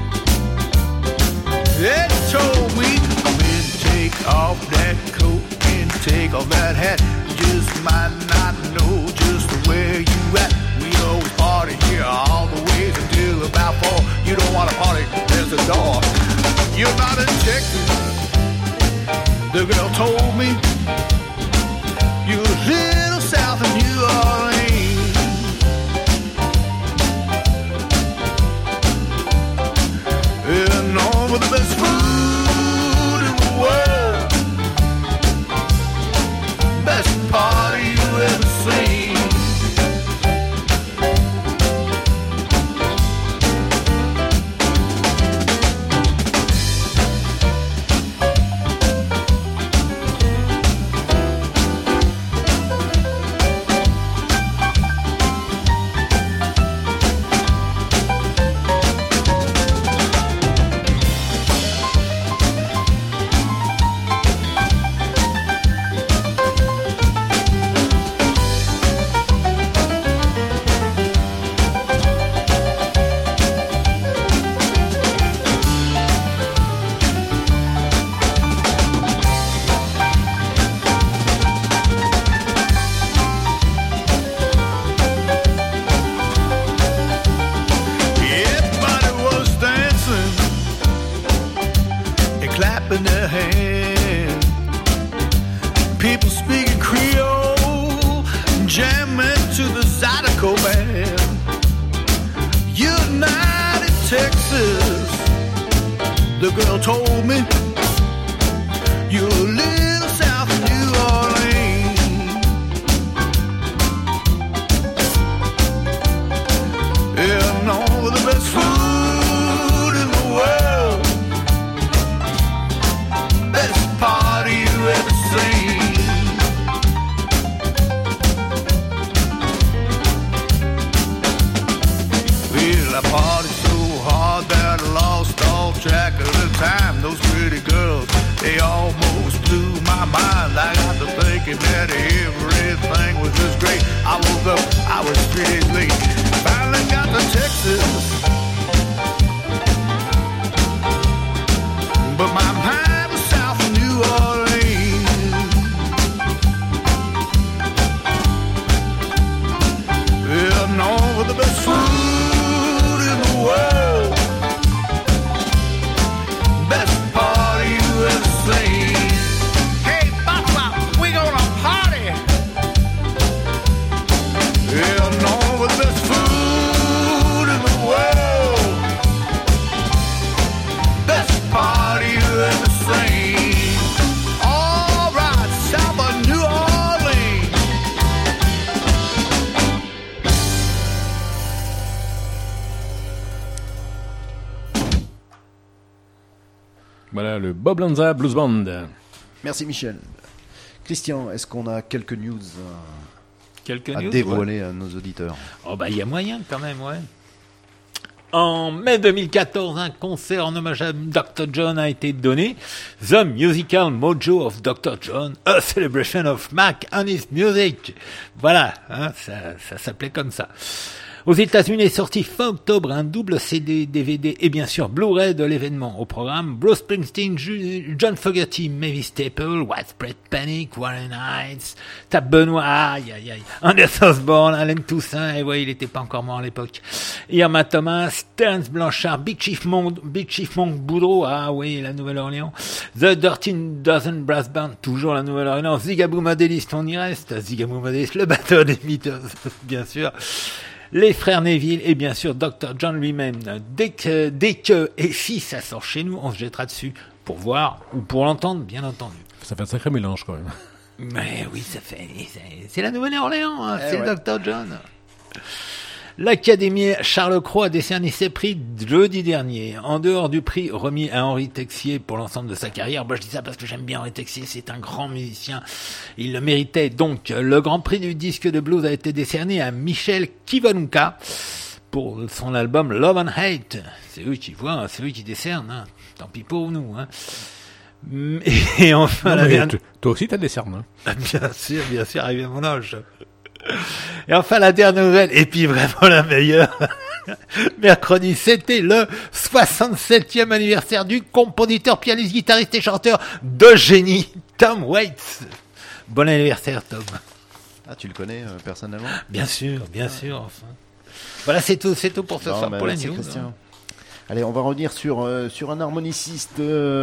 They told me, come in, take off that coat and take off that hat. Just might not know just where you at. We always party here all the way until about 4. You don't want to party, there's a door. You're not in Texas. The girl told me you're a little south of New Orleans. And known for the best food in the world, best party you ever seen. Clapping their hands, people speaking Creole, jamming to the Zydeco band. United Texas, the girl told me, you're a little south of New Orleans. Yeah, known for the best food in the world, best party you ever seen. Well, I partied so hard that I lost all track of the time. Those pretty girls, they almost blew my mind. I got to thinking that everything was just great. I woke up, I was 3 days late. Finally got to Texas, but my mind was south of New Orleans. Yeah, known for the best food in the world, best party you ever seen. Hey, Papa, we gonna party. Yeah, known for the best food in the world, best party you ever seen. All right, south of New Orleans. Voilà le Bob Lanza Blues Band. Merci Michel. Christian, est-ce qu'on a quelques news à news, dévoiler à nos auditeurs? Oh bah il y a moyen quand même, ouais. En mai 2014, un concert en hommage à Dr. John a été donné. The Musical Mojo of Dr. John, a celebration of Mac and his music. Voilà, hein, ça s'appelait comme ça. Aux États-Unis est sorti fin octobre un double CD, DVD et bien sûr Blu-ray de l'événement. Au programme, Bruce Springsteen, John Fogerty, Mavis Staples, Widespread Panic, Warren Heights, Tab Benoît, aïe, Anders Osborne, Allen Toussaint, et ouais, il était pas encore mort à l'époque. Irma Thomas, Terence Blanchard, Big Chief Monk Boudreau, ah oui, la Nouvelle-Orléans, The Dirty Dozen Brass Band, toujours la Nouvelle-Orléans, Zigaboo Modelist, on y reste, Zigaboo Modelist, le batteur des Beatles, bien sûr. Les frères Neville et bien sûr Dr. John lui-même. Dès que et si ça sort chez nous, on se jettera dessus pour voir ou pour l'entendre, bien entendu. Ça fait un sacré mélange quand même. Mais oui, c'est la Nouvelle-Orléans, hein, c'est ouais. Dr. John. L'Académie Charles-Cros a décerné ses prix jeudi dernier. En dehors du prix remis à Henri Texier pour l'ensemble de sa carrière, moi je dis ça parce que j'aime bien Henri Texier, c'est un grand musicien, il le méritait. Donc le grand prix du disque de blues a été décerné à Michel Kiwanuka pour son album Love and Hate. C'est eux qui voient, c'est eux qui décernent, hein. Tant pis pour nous, hein. Et enfin toi aussi t'as décerné, hein. Bien sûr, arrivé à mon âge. Et enfin, la dernière nouvelle, et puis vraiment la meilleure. Mercredi, c'était le 67e anniversaire du compositeur, pianiste, guitariste et chanteur de génie, Tom Waits. Bon anniversaire, Tom. Ah, tu le connais personnellement? Bien sûr, enfin. Voilà, c'est tout pour ce soir, pour la news. Christian. Allez, on va revenir sur un harmoniciste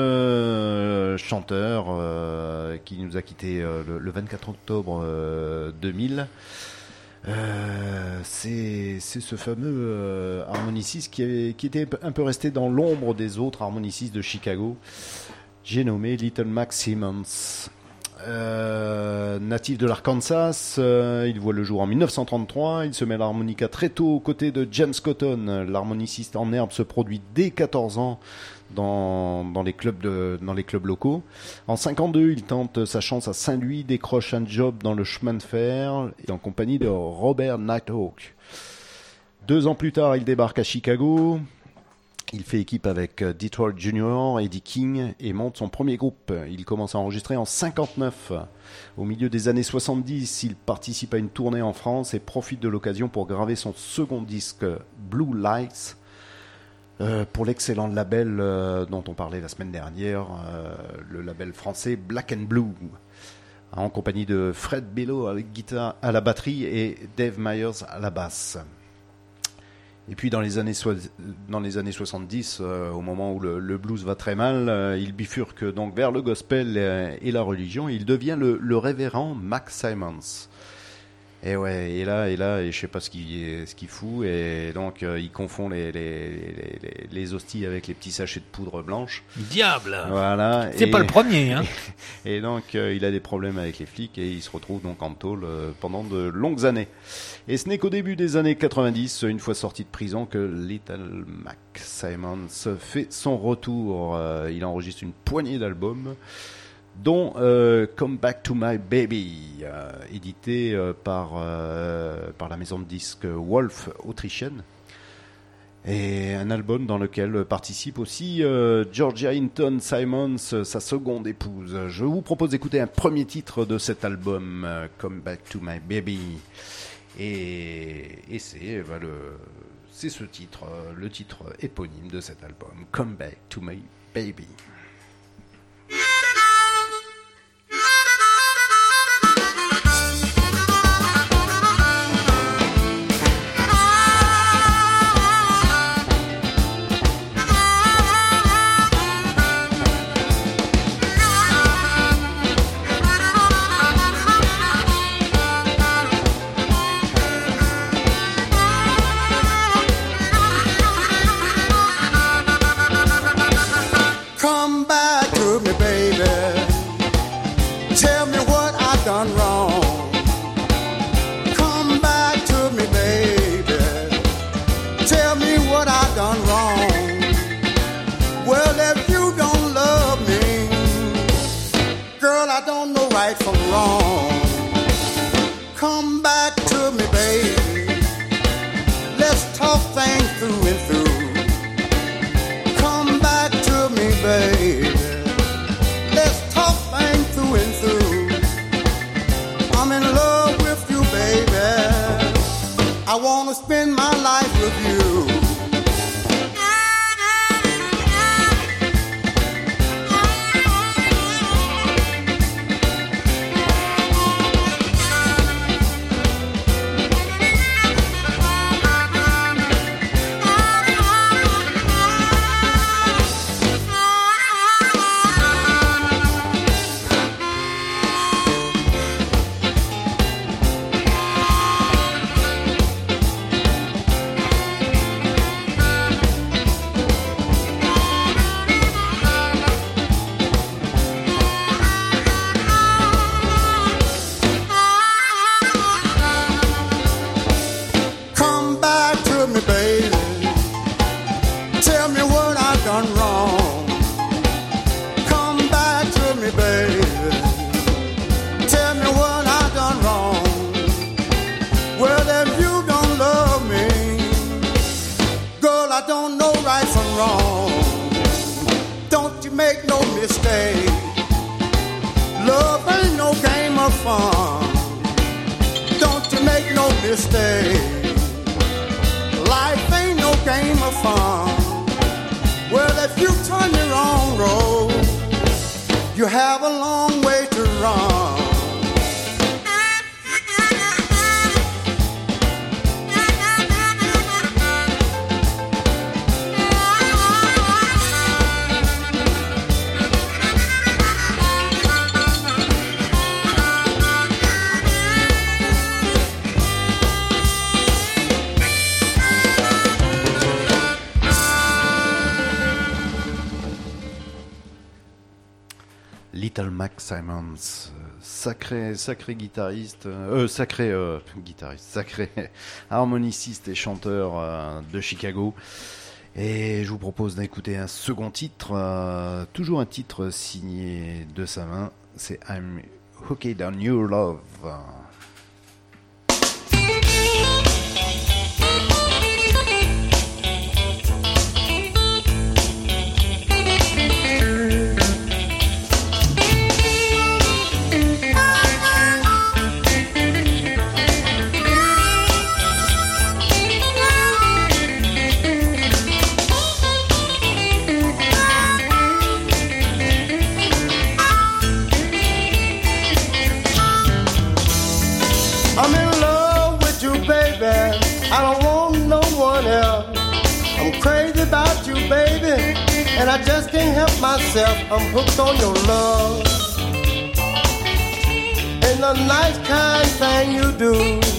chanteur qui nous a quitté le 24 octobre 2000. C'est ce fameux harmoniciste qui était un peu resté dans l'ombre des autres harmonicistes de Chicago. J'ai nommé Little Mac Simmons. Natif de l'Arkansas, il voit le jour en 1933. Il se met à l'harmonica très tôt aux côtés de James Cotton. L'harmoniciste en herbe se produit dès 14 ans dans les clubs locaux. En 52, il tente sa chance à Saint-Louis, décroche un job dans le chemin de fer et en compagnie de Robert Nighthawk. 2 ans plus tard, il débarque à Chicago. Il fait équipe avec Detroit Junior, Eddie King et monte son premier groupe. Il commence à enregistrer en 59. Au milieu des années 70, il participe à une tournée en France et profite de l'occasion pour graver son second disque Blue Lights pour l'excellent label dont on parlait la semaine dernière, le label français Black and Blue, en compagnie de Fred Bello à la batterie et Dave Myers à la basse. Et puis dans les années 70, au moment où le blues va très mal, il bifurque donc vers le gospel et la religion. Il devient le révérend Mac Simmons. Et ouais, et là, je sais pas ce qu'il fout, et donc il confond les hosties avec les petits sachets de poudre blanche. Diable. Voilà. C'est pas le premier, hein. Et donc il a des problèmes avec les flics et il se retrouve donc en tôle pendant de longues années. Et ce n'est qu'au début des années 90, une fois sorti de prison, que Little Mac Simmons fait son retour. Il enregistre une poignée d'albums, dont Come Back to My Baby, édité par la maison de disques Wolf autrichienne, et un album dans lequel participe aussi Georgia Hinton Simmons, sa seconde épouse. Je vous propose d'écouter un premier titre de cet album, Come Back to My Baby, et c'est ce titre, le titre éponyme de cet album, Come Back to My Baby. Come wrong. Come back to me, baby. Let's talk things through and through. Come back to me, baby. Let's talk things through and through. I'm in love with you, baby. I wanna spend my life with you. Little Mac Simons, sacré guitariste, sacré harmoniciste et chanteur de Chicago. Et je vous propose d'écouter un second titre, toujours un titre signé de sa main, c'est I'm Hooked on Your Love. And I just can't help myself, I'm hooked on your love. And the nice kind thing you do.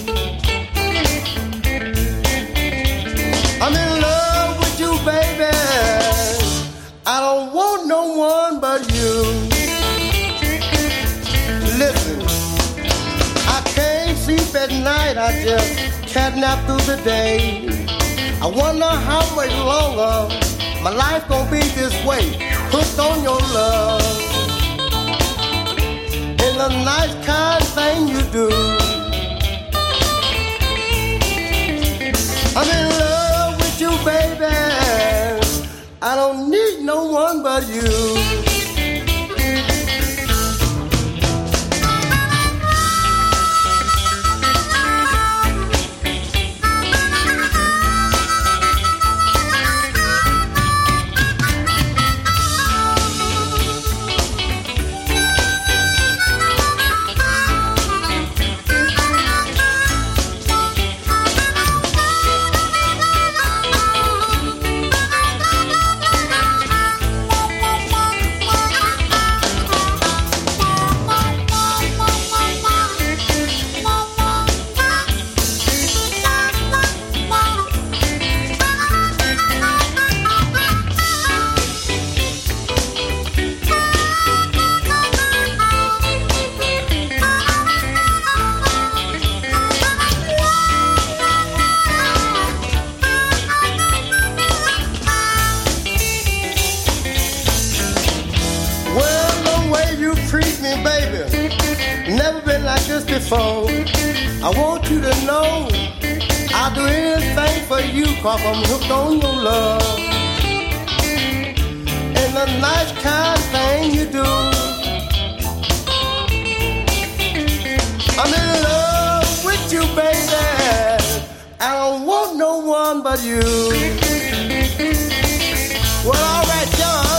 I'm in love with you, baby. I don't want no one but you. Listen, I can't sleep at night, I just can't nap through the day. I wonder how much longer my life gon' be this way, hooked on your love. And the nice kind thing you do. I'm in love with you, baby. I don't need no one but you. this before. I want you to know I'll do anything for you, 'cause I'm hooked on your love. And the nice kind thing you do. I'm in love with you, baby. I don't want no one but you. Well, all right, John.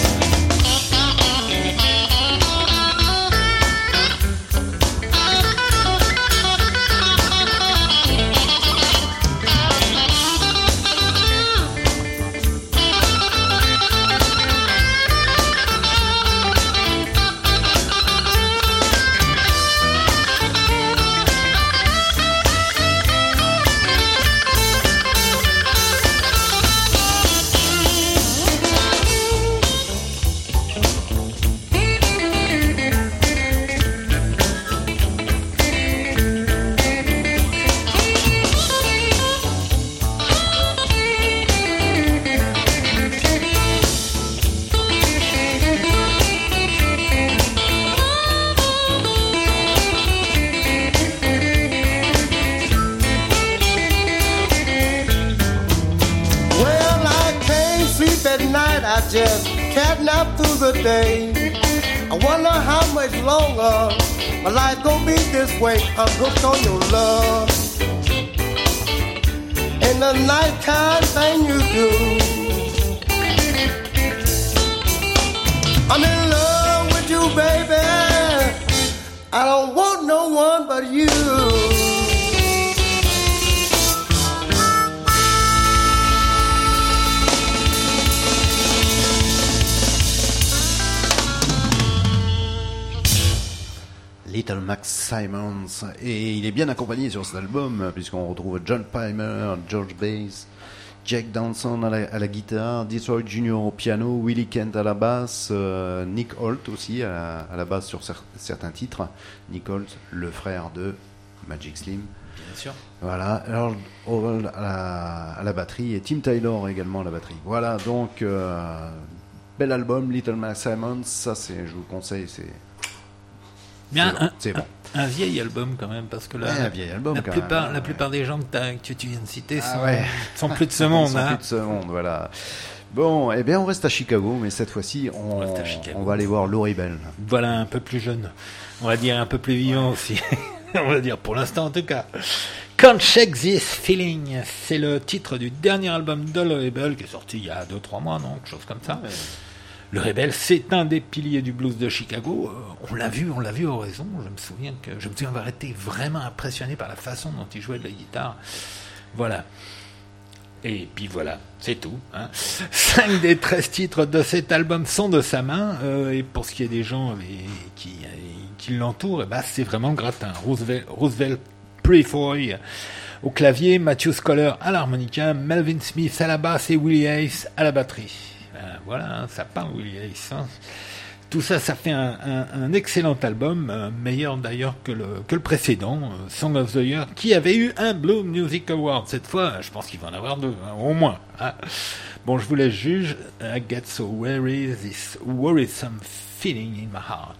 I just catnap through the day. I wonder how much longer my life gonna be this way. I'm hooked on your love and the night kind thing you do. I'm in love with you, baby. I don't want no one but you. Little Max Simons, et il est bien accompagné sur cet album puisqu'on retrouve John Palmer, George Bass, Jack Danson à la guitare, Detroit Junior au piano, Willie Kent à la basse, Nick Holt aussi à la basse sur certains titres. Nick Holt, le frère de Magic Slim. Bien sûr. Voilà, alors à la batterie et Tim Taylor également à la batterie. Voilà, donc bel album, Little Max Simons, ça je vous conseille, c'est bon. Un vieil album quand même, parce que là, un vieil album, la plupart des gens que tu viens de citer sont plus de ce monde. Plus de ce monde, voilà. Bon, eh bien on reste à Chicago, mais cette fois-ci on va aller voir Lou Rebel. Voilà, un peu plus jeune, on va dire un peu plus vivant aussi, on va dire pour l'instant en tout cas. Can't Shake This Feeling, c'est le titre du dernier album de Lou Rebel qui est sorti il y a 2-3 mois, non, quelque chose comme ça. Ouais. Le Rebel, c'est un des piliers du blues de Chicago. On l'a vu au Horizon. Je me souviens avoir été vraiment impressionné par la façon dont il jouait de la guitare. Voilà. Et puis voilà, c'est tout. 5 des 13 titres de cet album sont de sa main. Et pour ce qui est des gens qui l'entourent, c'est vraiment le gratin. Roosevelt Prefoy au clavier, Matthew Scholar à l'harmonica, Melvin Smith à la basse et Willie Hayes à la batterie. Voilà, ça parle Willie Hayes. Tout ça fait un excellent album, meilleur d'ailleurs que le précédent, Song of the Year, qui avait eu un Blue Music Award. Cette fois, je pense qu'il va en avoir 2, au moins. Bon, je vous laisse juger. I get so weary, this worrisome feeling in my heart.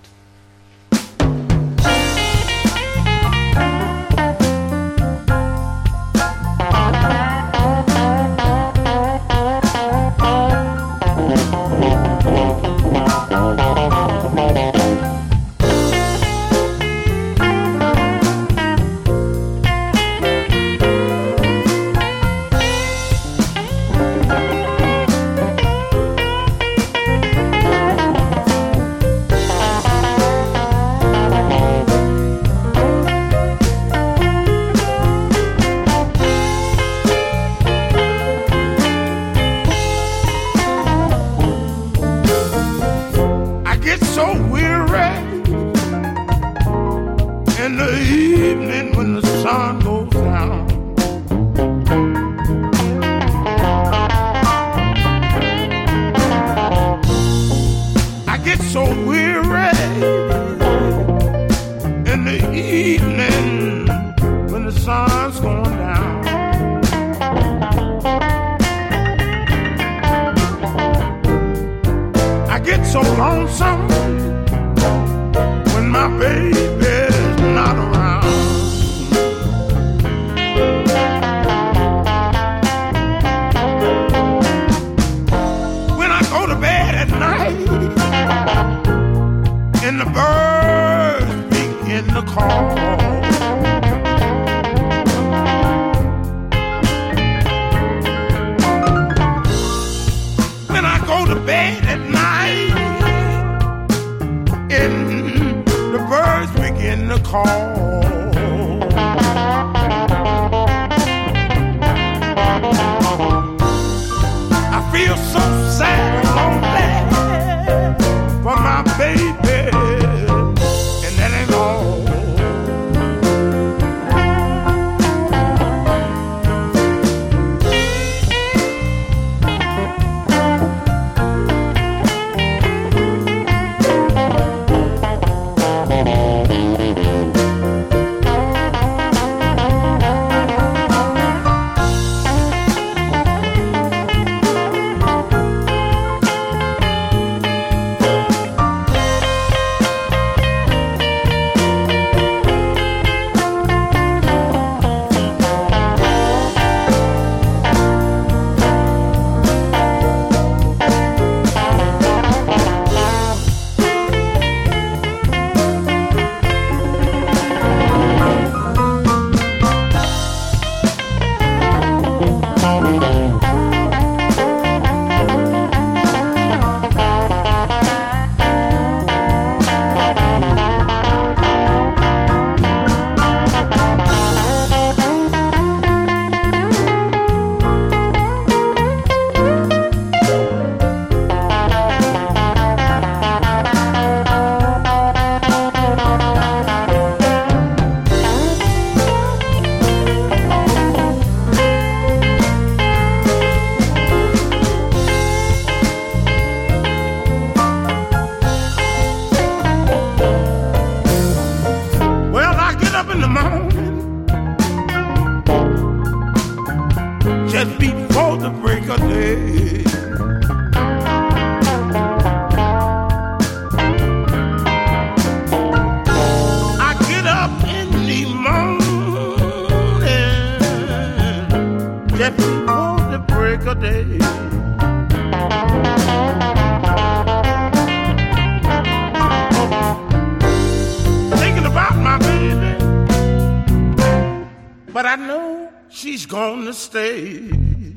So lonesome when my baby's not around. the morning, just before the break of day. I get up in the morning, just before the break of day. But I know she's gonna stay.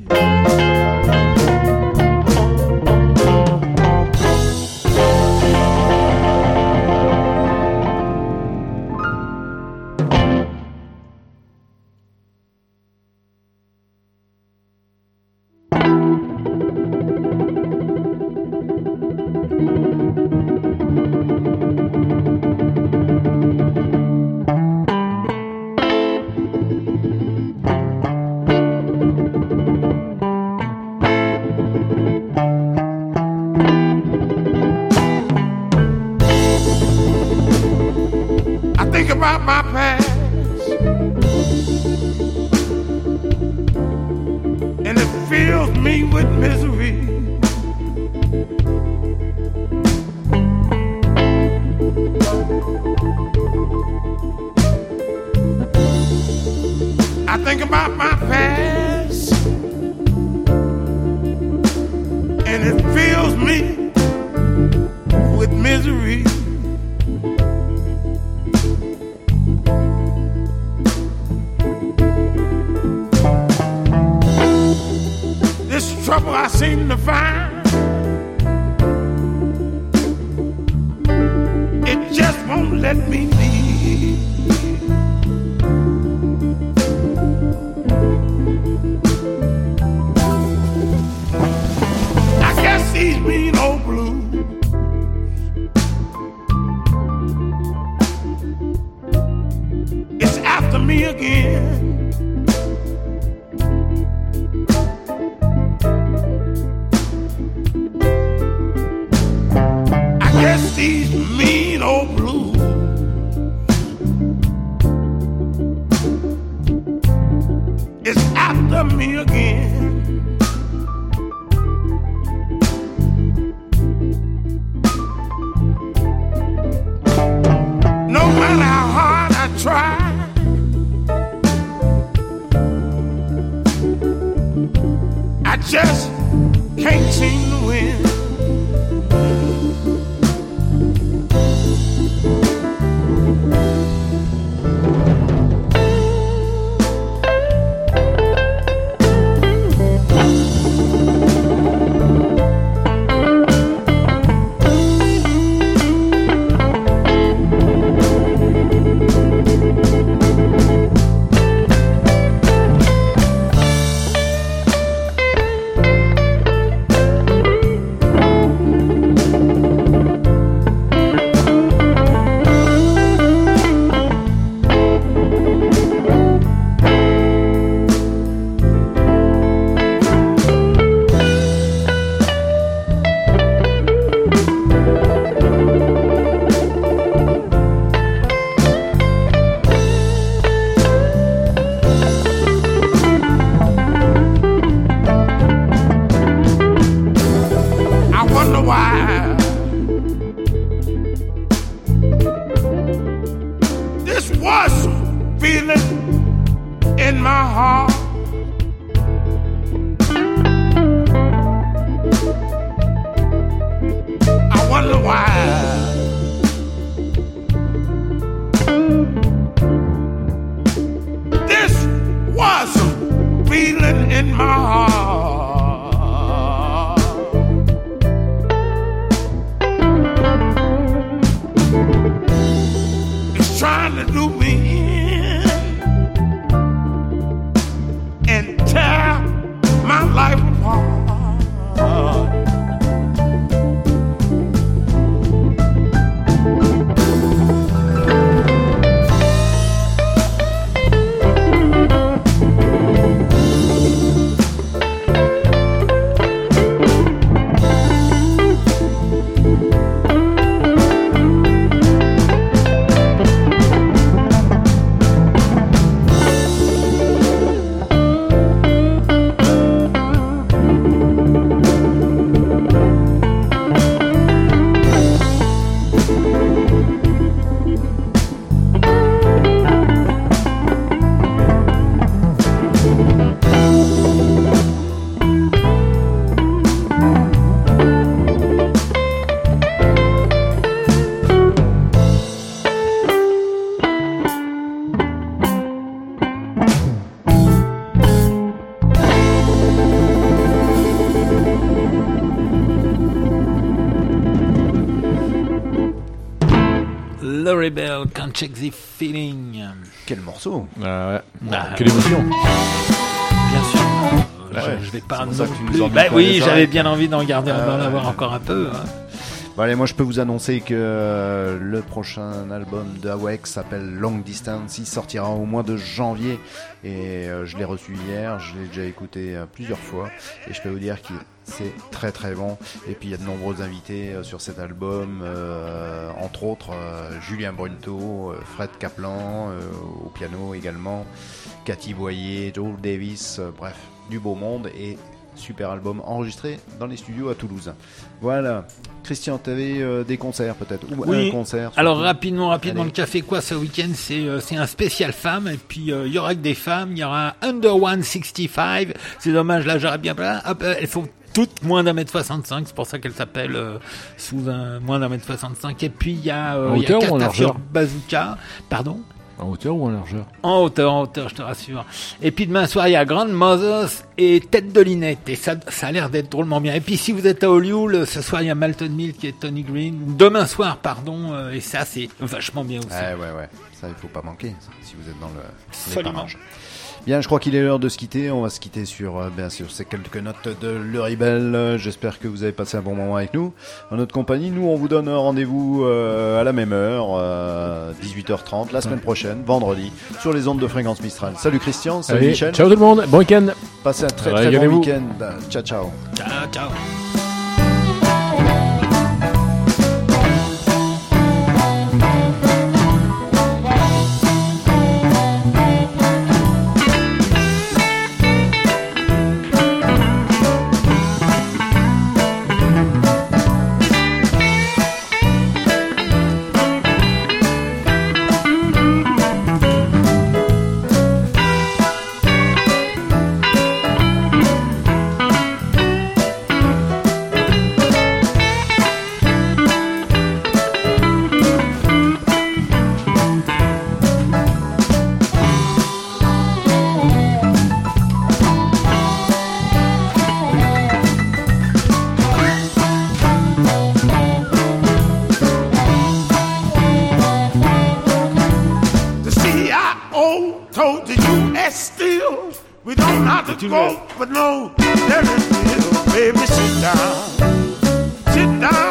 About my past, and it fills me with misery. I think about my past, and it fills me with misery. Trouble I seem to find, it just won't let me be. I guess these mean old blues it's after me again. Yes, these mean old blues it's after me again. No matter how hard I try, I just can't seem to win. Rebel, Can't Check the Feeling. Quel morceau. Ouais. Quelle émotion. Bien sûr. Je vais pas non plus. Oui, j'avais bien envie d'en garder, d'en avoir encore un peu. Hein. Bon, allez, moi je peux vous annoncer que le prochain album d'Awake s'appelle Long Distance. Il sortira au mois de janvier et je l'ai reçu hier, je l'ai déjà écouté plusieurs fois et je peux vous dire que c'est très très bon. Et puis il y a de nombreux invités sur cet album, entre autres Julien Brunto, Fred Kaplan au piano également, Cathy Boyer, Joel Davis, bref, du beau monde et super album enregistré dans les studios à Toulouse. Voilà. Christian, tu avais des concerts peut-être ou oui. Un concert. Alors rapidement, le café quoi ce week-end, c'est un spécial femme et puis il y aura que des femmes, il y aura Under 165. C'est dommage, là j'aurais bien elles font toutes moins d'1m65, c'est pour ça qu'elles s'appellent moins d'1m65. Et puis il y a Castafiore Bazooka, pardon. En hauteur ou en largeur? En hauteur, je te rassure. Et puis demain soir, il y a Grandmothers et Tête de Linette. Et ça a l'air d'être drôlement bien. Et puis si vous êtes à Hollywood, ce soir, il y a Malton Mills qui est Tony Green. Demain soir, pardon. Et ça, c'est vachement bien aussi. Ouais. Ça, il faut pas manquer, ça, si vous êtes dans les parages. Bien, je crois qu'il est l'heure de se quitter. On va se quitter sur ces quelques notes de Le Rebel. J'espère que vous avez passé un bon moment avec nous. En notre compagnie, nous, on vous donne rendez-vous à la même heure, 18h30, la semaine prochaine, vendredi, sur les ondes de Fréquence Mistral. Salut Christian, salut Michel. Ciao tout le monde, bon week-end. Passez un très très bon week-end. Ciao. Ciao. But no, there is still, baby, sit down,